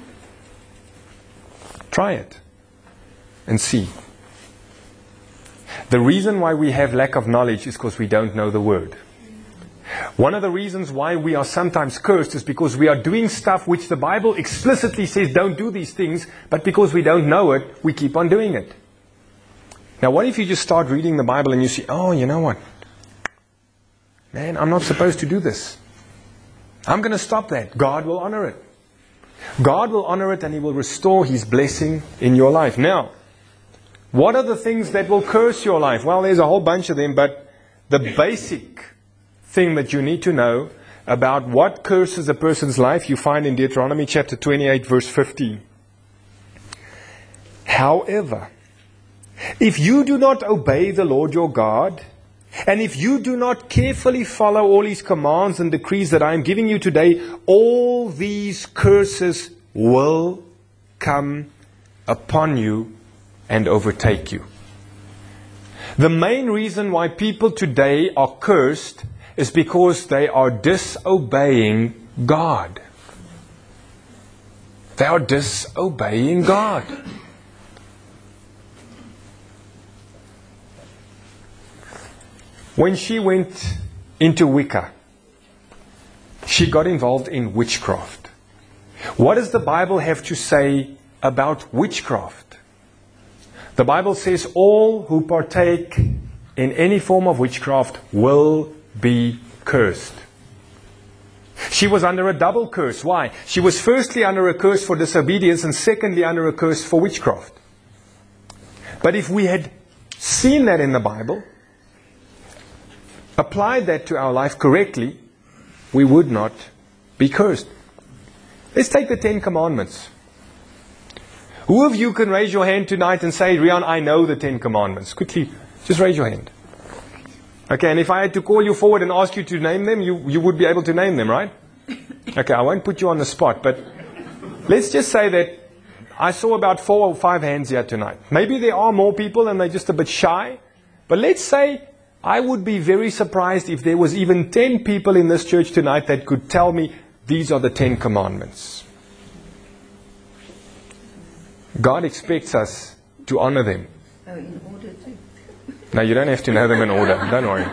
Try it and see. The reason why we have lack of knowledge is because we don't know the Word. One of the reasons why we are sometimes cursed is because we are doing stuff which the Bible explicitly says don't do these things, but because we don't know it, we keep on doing it. Now, what if you just start reading the Bible and you see, oh, you know what? Man, I'm not supposed to do this. I'm going to stop that. God will honor it. God will honor it and He will restore His blessing in your life. Now, what are the things that will curse your life? Well, there's a whole bunch of them, but the basic thing that you need to know about what curses a person's life, you find in Deuteronomy chapter 28, verse 15. However, if you do not obey the Lord your God, and if you do not carefully follow all His commands and decrees that I am giving you today, all these curses will come upon you and overtake you. The main reason why people today are cursed is because they are disobeying God. They are disobeying God. When she went into Wicca, she got involved in witchcraft. What does the Bible have to say about witchcraft? The Bible says all who partake in any form of witchcraft will be cursed. She was under a double curse. Why? She was firstly under a curse for disobedience and secondly under a curse for witchcraft. But if we had seen that in the Bible, applied that to our life correctly, we would not be cursed. Let's take the 10 Commandments. Who of you can raise your hand tonight and say, Rian, I know the 10 Commandments? Quickly, just raise your hand. Okay, and if I had to call you forward and ask you to name them, you would be able to name them, right? Okay, I won't put you on the spot, but let's just say that I saw about 4 or 5 hands here tonight. Maybe there are more people and they're just a bit shy, but let's say I would be very surprised if there was even 10 people in this church tonight that could tell me these are the 10 Commandments. God expects us to honor them. Oh, in order too. Now, you don't have to know them in order. Don't worry.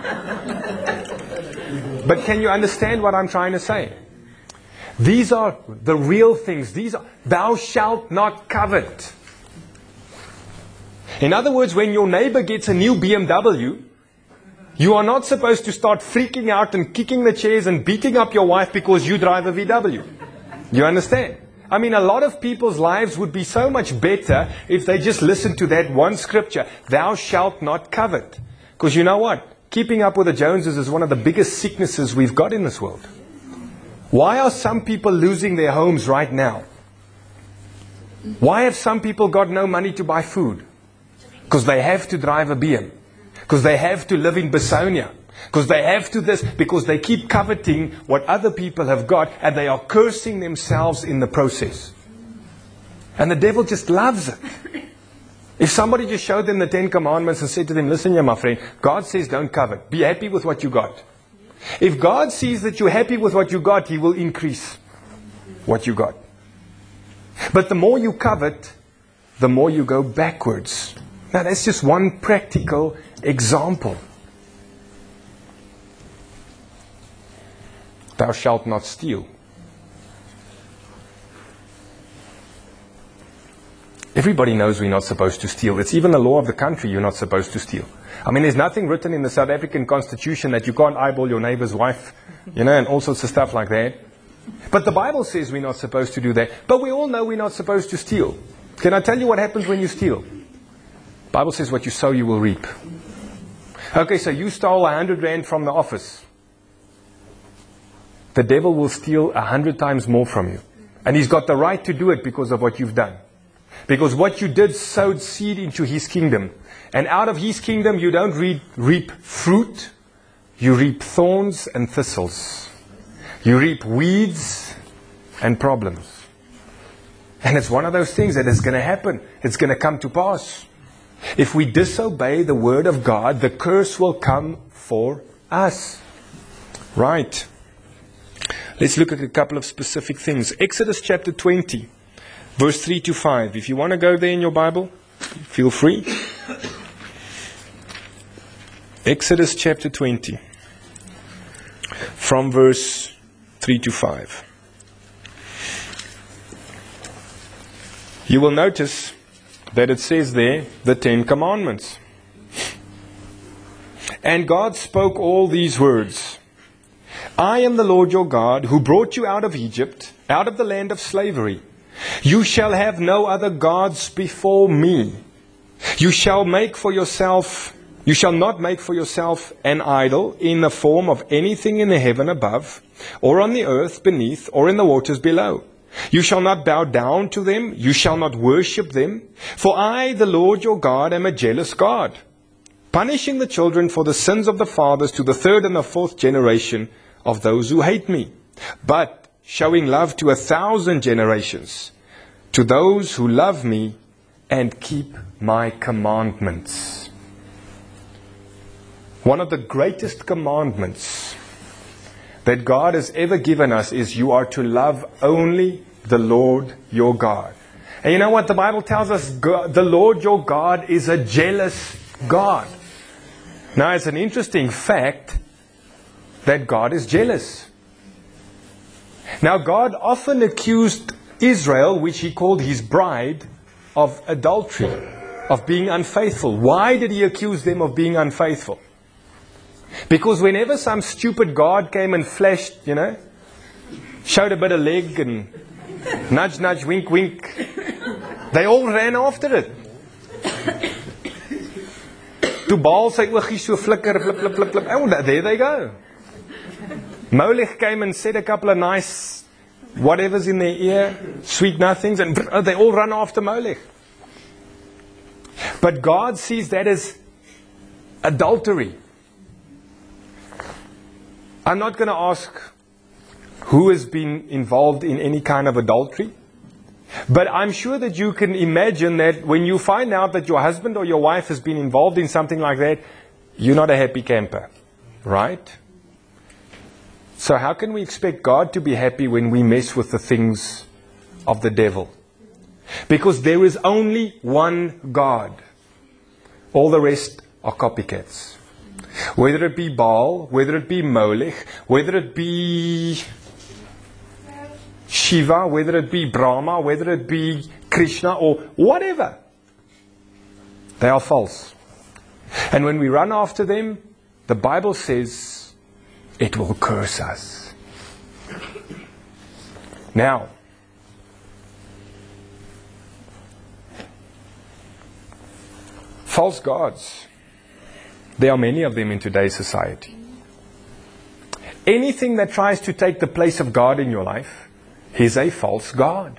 But can you understand what I'm trying to say? These are the real things. These are, thou shalt not covet. In other words, when your neighbor gets a new BMW, you are not supposed to start freaking out and kicking the chairs and beating up your wife because you drive a VW. You understand? I mean, a lot of people's lives would be so much better if they just listened to that one scripture, thou shalt not covet. Because you know what? Keeping up with the Joneses is one of the biggest sicknesses we've got in this world. Why are some people losing their homes right now? Why have some people got no money to buy food? Because they have to drive a BM. Because they have to live in Besonia. Because they have to this, because they keep coveting what other people have got and they are cursing themselves in the process. And the devil just loves it. If somebody just showed them the 10 Commandments and said to them, listen here my friend, God says don't covet. Be happy with what you got. If God sees that you're happy with what you got, He will increase what you got. But the more you covet, the more you go backwards. Now that's just one practical example. Thou shalt not steal. Everybody knows we're not supposed to steal. It's even the law of the country, you're not supposed to steal. I mean, there's nothing written in the South African Constitution that you can't eyeball your neighbor's wife, and all sorts of stuff like that. But the Bible says we're not supposed to do that. But we all know we're not supposed to steal. Can I tell you what happens when you steal? The Bible says what you sow, you will reap. Okay, so you stole 100 rand from the office. The devil will steal 100 times more from you. And he's got the right to do it because of what you've done. Because what you did sowed seed into his kingdom. And out of his kingdom you don't reap fruit. You reap thorns and thistles. You reap weeds and problems. And it's one of those things that is going to happen. It's going to come to pass. If we disobey the word of God, the curse will come for us. Right. Let's look at a couple of specific things. Exodus chapter 20, verse 3 to 5. If you want to go there in your Bible, feel free. Exodus chapter 20, from verse 3 to 5. You will notice that it says there, the 10 Commandments. And God spoke all these words. I am the Lord your God, who brought you out of Egypt, out of the land of slavery. You shall have no other gods before me. You shall not make for yourself an idol in the form of anything in the heaven above, or on the earth beneath, or in the waters below. You shall not bow down to them, you shall not worship them. For I, the Lord your God, am a jealous God, punishing the children for the sins of the fathers to the 3rd and the 4th generation of those who hate me, but showing love to 1,000 generations, to those who love me and keep my commandments. One of the greatest commandments that God has ever given us is you are to love only the Lord your God. And you know what the Bible tells us? God, the Lord your God is a jealous God. Now it's an interesting fact that God is jealous. Now God often accused Israel, which He called His bride, of adultery, of being unfaithful. Why did He accuse them of being unfaithful? Because whenever some stupid God came and flashed, showed a bit of leg and nudge, nudge, wink, wink, they all ran after it. Toe Baal sy oogies so flikker, flip, flip, flip, flip. Oh, there they go. Molech came and said a couple of nice whatever's in their ear, sweet nothings, and they all run after Molech. But God sees that as adultery. I'm not going to ask who has been involved in any kind of adultery. But I'm sure that you can imagine that when you find out that your husband or your wife has been involved in something like that, you're not a happy camper, right? So how can we expect God to be happy when we mess with the things of the devil? Because there is only one God. All the rest are copycats. Whether it be Baal, whether it be Molech, whether it be Shiva, whether it be Brahma, whether it be Krishna or whatever. They are false. And when we run after them, the Bible says it will curse us. Now, false gods. There are many of them in today's society. Anything that tries to take the place of God in your life is a false god.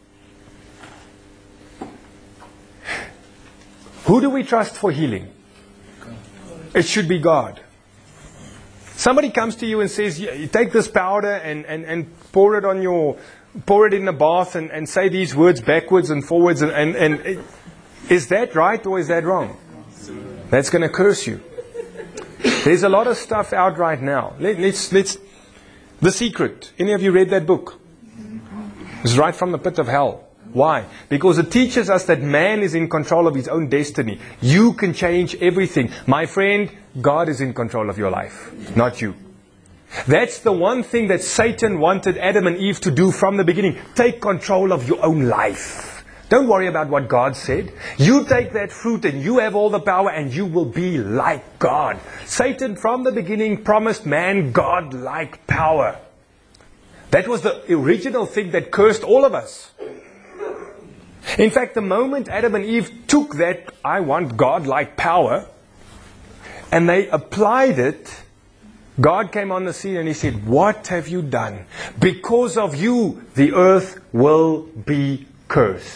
Who do we trust for healing? It should be God. Somebody comes to you and says, you take this powder and pour it in the bath and say these words backwards and forwards and is that right or is that wrong? That's going to curse you. There's a lot of stuff out right now. Let's The Secret. Any of you read that book? It's right from the pit of hell. Why? Because it teaches us that man is in control of his own destiny. You can change everything. My friend, God is in control of your life, not you. That's the one thing that Satan wanted Adam and Eve to do from the beginning. Take control of your own life. Don't worry about what God said. You take that fruit and you have all the power and you will be like God. Satan from the beginning promised man God-like power. That was the original thing that cursed all of us. In fact, the moment Adam and Eve took that, I want God-like power, and they applied it, God came on the scene and He said, what have you done? Because of you, the earth will be cursed.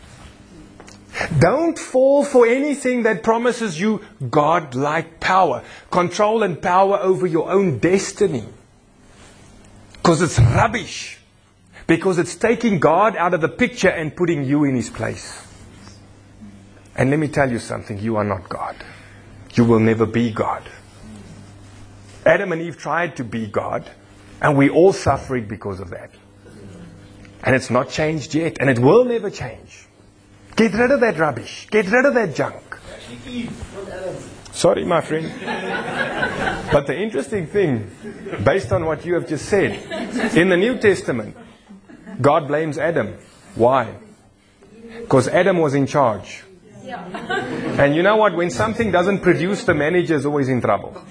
Don't fall for anything that promises you God-like power, control and power over your own destiny. Because it's rubbish. Because it's taking God out of the picture and putting you in His place. And let me tell you something, you are not God. You will never be God. Adam and Eve tried to be God, and we're all suffering because of that. And it's not changed yet, and it will never change. Get rid of that rubbish. Get rid of that junk. Sorry, my friend. But the interesting thing, based on what you have just said, in the New Testament, God blames Adam. Why? Because Adam was in charge. And you know what? When something doesn't produce, the manager is always in trouble.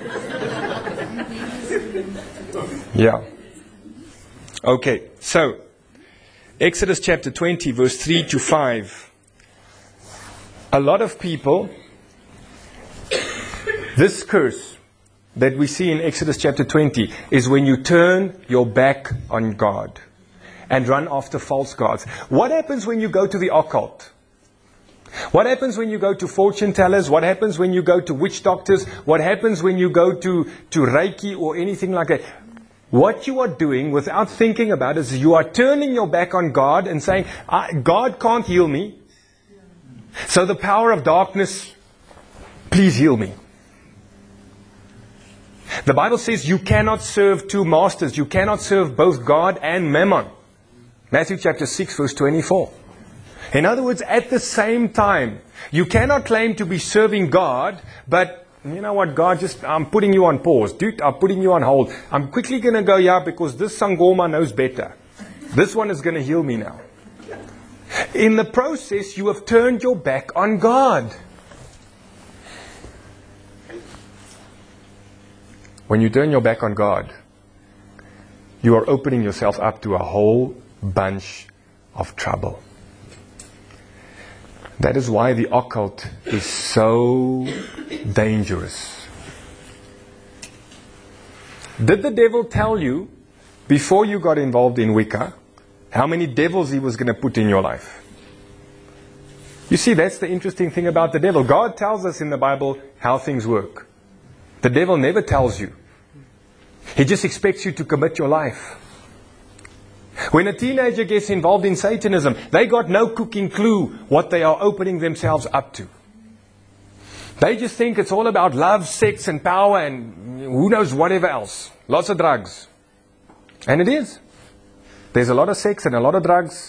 Yeah. Okay, so Exodus chapter 20, verse 3 to 5. A lot of people, this curse that we see in Exodus chapter 20 is when you turn your back on God and run after false gods. What happens when you go to the occult? What happens when you go to fortune tellers? What happens when you go to witch doctors? What happens when you go to Reiki or anything like that? What you are doing without thinking about it is you are turning your back on God and saying, God can't heal me. So the power of darkness, please heal me. The Bible says you cannot serve two masters. You cannot serve both God and Mammon. Matthew chapter 6 verse 24. In other words, at the same time, you cannot claim to be serving God, but you know what, God, I'm putting you on pause. Dude, I'm putting you on hold. I'm quickly going to go, because this Sangoma knows better. This one is going to heal me now. In the process, you have turned your back on God. When you turn your back on God, you are opening yourself up to a whole bunch of trouble. That is why the occult is so dangerous. Did the devil tell you, before you got involved in Wicca, how many devils he was going to put in your life? You see, that's the interesting thing about the devil. God tells us in the Bible how things work. The devil never tells you. He just expects you to commit your life. When a teenager gets involved in Satanism, they got no cooking clue what they are opening themselves up to. They just think it's all about love, sex, and power, and who knows whatever else. Lots of drugs. And it is. There's a lot of sex and a lot of drugs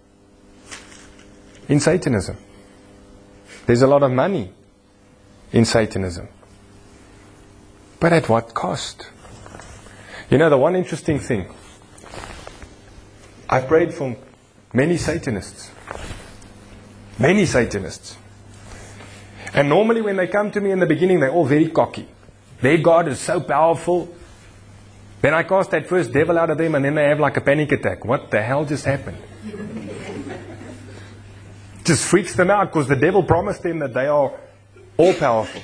in Satanism. There's a lot of money in Satanism. But at what cost? You know, the one interesting thing, I prayed for many Satanists. Many Satanists. And normally when they come to me in the beginning, they're all very cocky. Their God is so powerful. Then I cast that first devil out of them and then they have like a panic attack. What the hell just happened? Just freaks them out because the devil promised them that they are all powerful.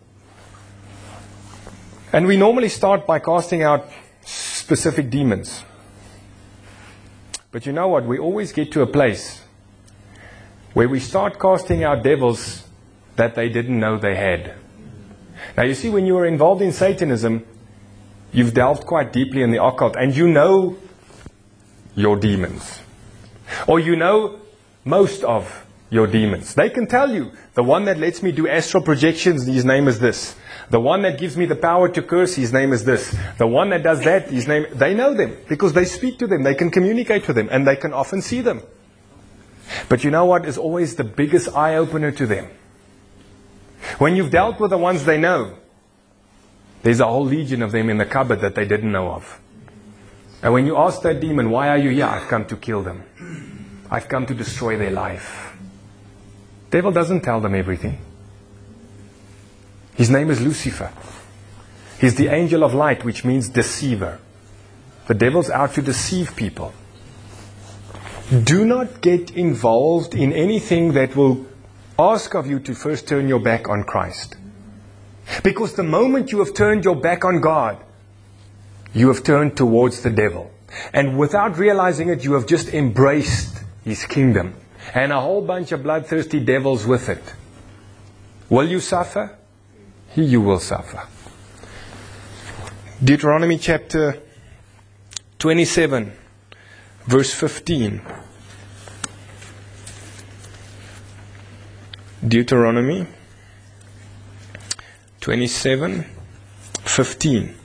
And we normally start by casting out specific demons. But you know what? We always get to a place where we start casting out devils that they didn't know they had. Now you see, when you are involved in Satanism, you've delved quite deeply in the occult and you know your demons. Or you know most of your demons. They can tell you, the one that lets me do astral projections, his name is this. The one that gives me the power to curse, his name is this. The one that does that, his name, they know them because they speak to them, they can communicate with them, and they can often see them. But you know what is always the biggest eye-opener to them? When you've dealt with the ones they know, there's a whole legion of them in the cupboard that they didn't know of. And when you ask that demon, why are you here? I've come to kill them. I've come to destroy their life. Devil doesn't tell them everything. His name is Lucifer. He's the angel of light, which means deceiver. The devil's out to deceive people. Do not get involved in anything that will ask of you to first turn your back on Christ. Because the moment you have turned your back on God, you have turned towards the devil. And without realizing it, you have just embraced his kingdom. And a whole bunch of bloodthirsty devils with it. Will you suffer? You will suffer. Deuteronomy chapter 27, verse 15. Deuteronomy 27, 15.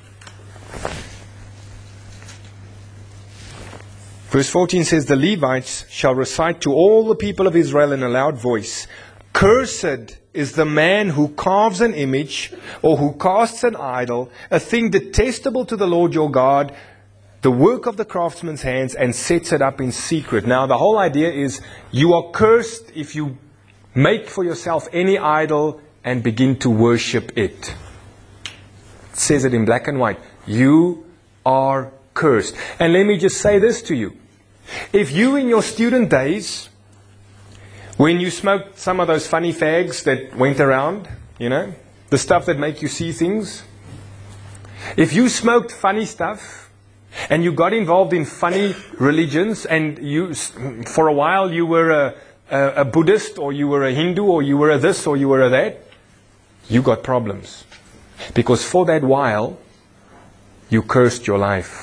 Verse 14 says, the Levites shall recite to all the people of Israel in a loud voice, cursed is the man who carves an image or who casts an idol, a thing detestable to the Lord your God, the work of the craftsman's hands, and sets it up in secret. Now the whole idea is you are cursed if you make for yourself any idol and begin to worship it. It says it in black and white. You are cursed. And let me just say this to you. If you in your student days, when you smoked some of those funny fags that went around, you know, the stuff that make you see things. If you smoked funny stuff and you got involved in funny religions and you, for a while you were a Buddhist or you were a Hindu or you were a this or you were a that, you got problems. Because for that while, you cursed your life.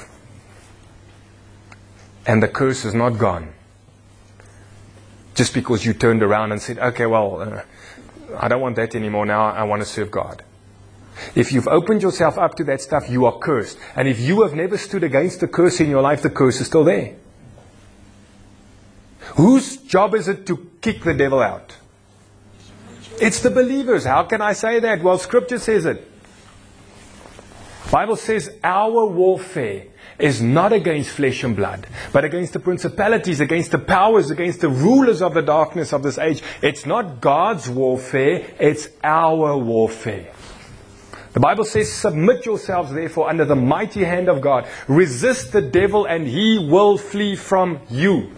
And the curse is not gone. Just because you turned around and said, okay, well, I don't want that anymore now, I want to serve God. If you've opened yourself up to that stuff, you are cursed. And if you have never stood against the curse in your life, the curse is still there. Whose job is it to kick the devil out? It's the believers. How can I say that? Well, Scripture says it. Bible says our warfare is not against flesh and blood, but against the principalities, against the powers, against the rulers of the darkness of this age. It's not God's warfare, it's our warfare. The Bible says, submit yourselves therefore under the mighty hand of God. Resist the devil and he will flee from you.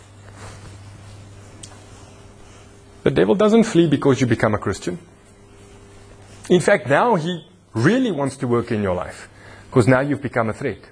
The devil doesn't flee because you become a Christian. In fact, now he really wants to work in your life, because now you've become a threat.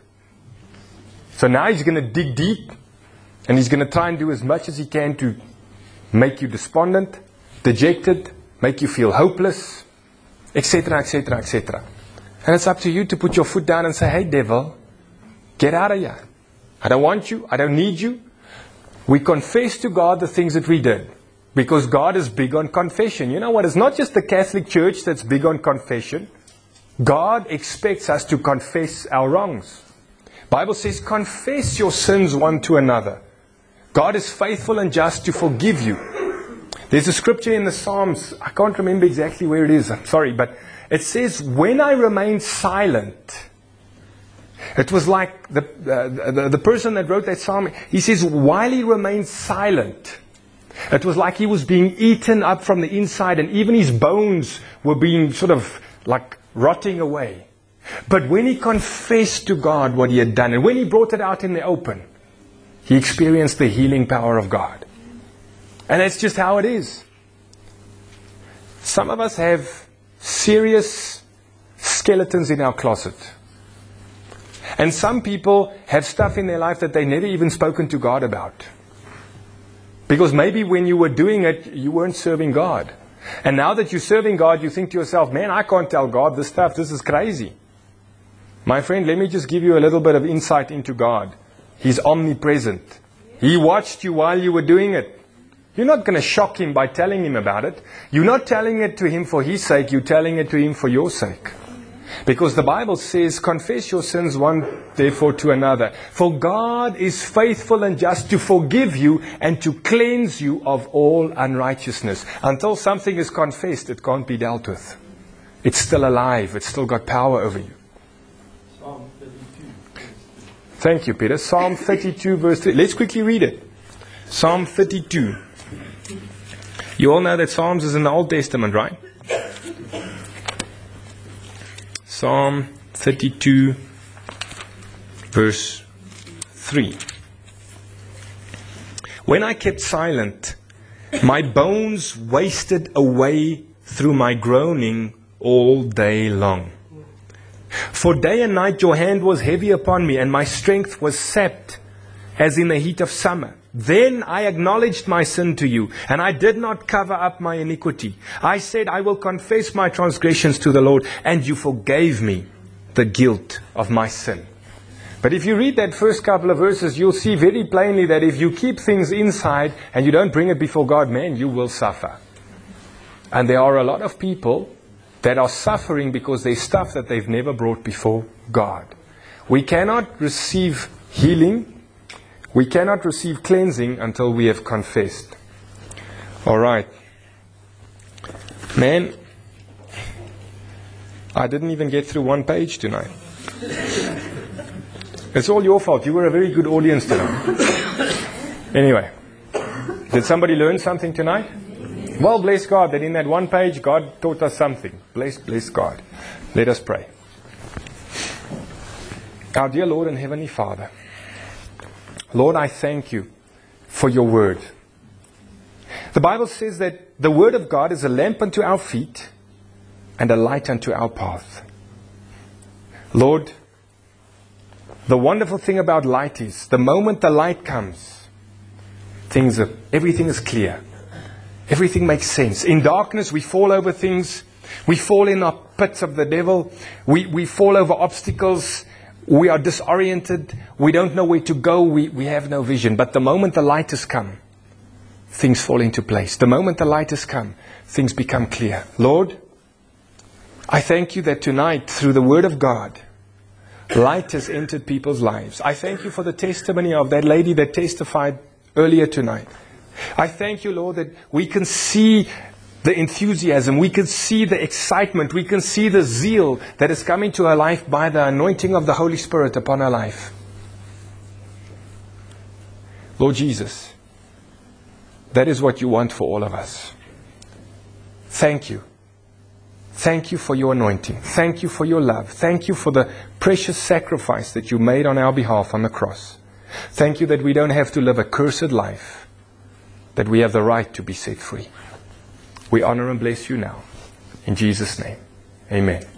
So now he's going to dig deep, and he's going to try and do as much as he can to make you despondent, dejected, make you feel hopeless, etc., etc., etc. And it's up to you to put your foot down and say, hey devil, get out of here. I don't want you. I don't need you. We confess to God the things that we did. Because God is big on confession. You know what? It's not just the Catholic Church that's big on confession. God expects us to confess our wrongs. Bible says, confess your sins one to another. God is faithful and just to forgive you. There's a scripture in the Psalms. I can't remember exactly where it is. I'm sorry. But it says, when I remained silent. It was like the person that wrote that psalm. He says, while he remained silent. It was like he was being eaten up from the inside, and even his bones were being sort of like rotting away. But when he confessed to God what he had done, and when he brought it out in the open, he experienced the healing power of God. And that's just how it is. Some of us have serious skeletons in our closet. And some people have stuff in their life that they never even spoken to God about. Because maybe when you were doing it, you weren't serving God. And now that you're serving God, you think to yourself, man, I can't tell God this stuff. This is crazy. My friend, let me just give you a little bit of insight into God. He's omnipresent. He watched you while you were doing it. You're not going to shock him by telling him about it. You're not telling it to him for his sake. You're telling it to him for your sake. Because the Bible says, confess your sins one therefore to another. For God is faithful and just to forgive you and to cleanse you of all unrighteousness. Until something is confessed, it can't be dealt with. It's still alive. It's still got power over you. Psalm 32. Thank you, Peter. Psalm 32 verse 3. Let's quickly read it. Psalm 32. You all know that Psalms is in the Old Testament, right? Psalm 32, verse 3. When I kept silent, my bones wasted away through my groaning all day long. For day and night your hand was heavy upon me, and my strength was sapped as in the heat of summer. Then I acknowledged my sin to you, and I did not cover up my iniquity. I said, I will confess my transgressions to the Lord, and you forgave me the guilt of my sin. But if you read that first couple of verses, you'll see very plainly that if you keep things inside and you don't bring it before God, man, you will suffer. And there are a lot of people that are suffering because there's stuff that they've never brought before God. We cannot receive healing. We cannot receive cleansing until we have confessed. All right. Man, I didn't even get through one page tonight. It's all your fault. You were a very good audience tonight. Anyway, did somebody learn something tonight? Well, bless God that in that one page, God taught us something. Bless God. Let us pray. Our dear Lord and Heavenly Father, Lord, I thank you for your word. The Bible says that the word of God is a lamp unto our feet and a light unto our path. Lord, the wonderful thing about light is the moment the light comes, everything is clear. Everything makes sense. In darkness, we fall over things. We fall in our pits of the devil. We fall over obstacles. We are disoriented. We don't know where to go. We have no vision. But the moment the light has come, things fall into place. The moment the light has come, things become clear. Lord, I thank you that tonight, through the Word of God, light has entered people's lives. I thank you for the testimony of that lady that testified earlier tonight. I thank you, Lord, that we can see the enthusiasm, we can see the excitement, we can see the zeal that is coming to her life by the anointing of the Holy Spirit upon her life. Lord Jesus, that is what you want for all of us. Thank you. Thank you for your anointing. Thank you for your love. Thank you for the precious sacrifice that you made on our behalf on the cross. Thank you that we don't have to live a cursed life, that we have the right to be set free. We honor and bless you now. In Jesus' name, amen.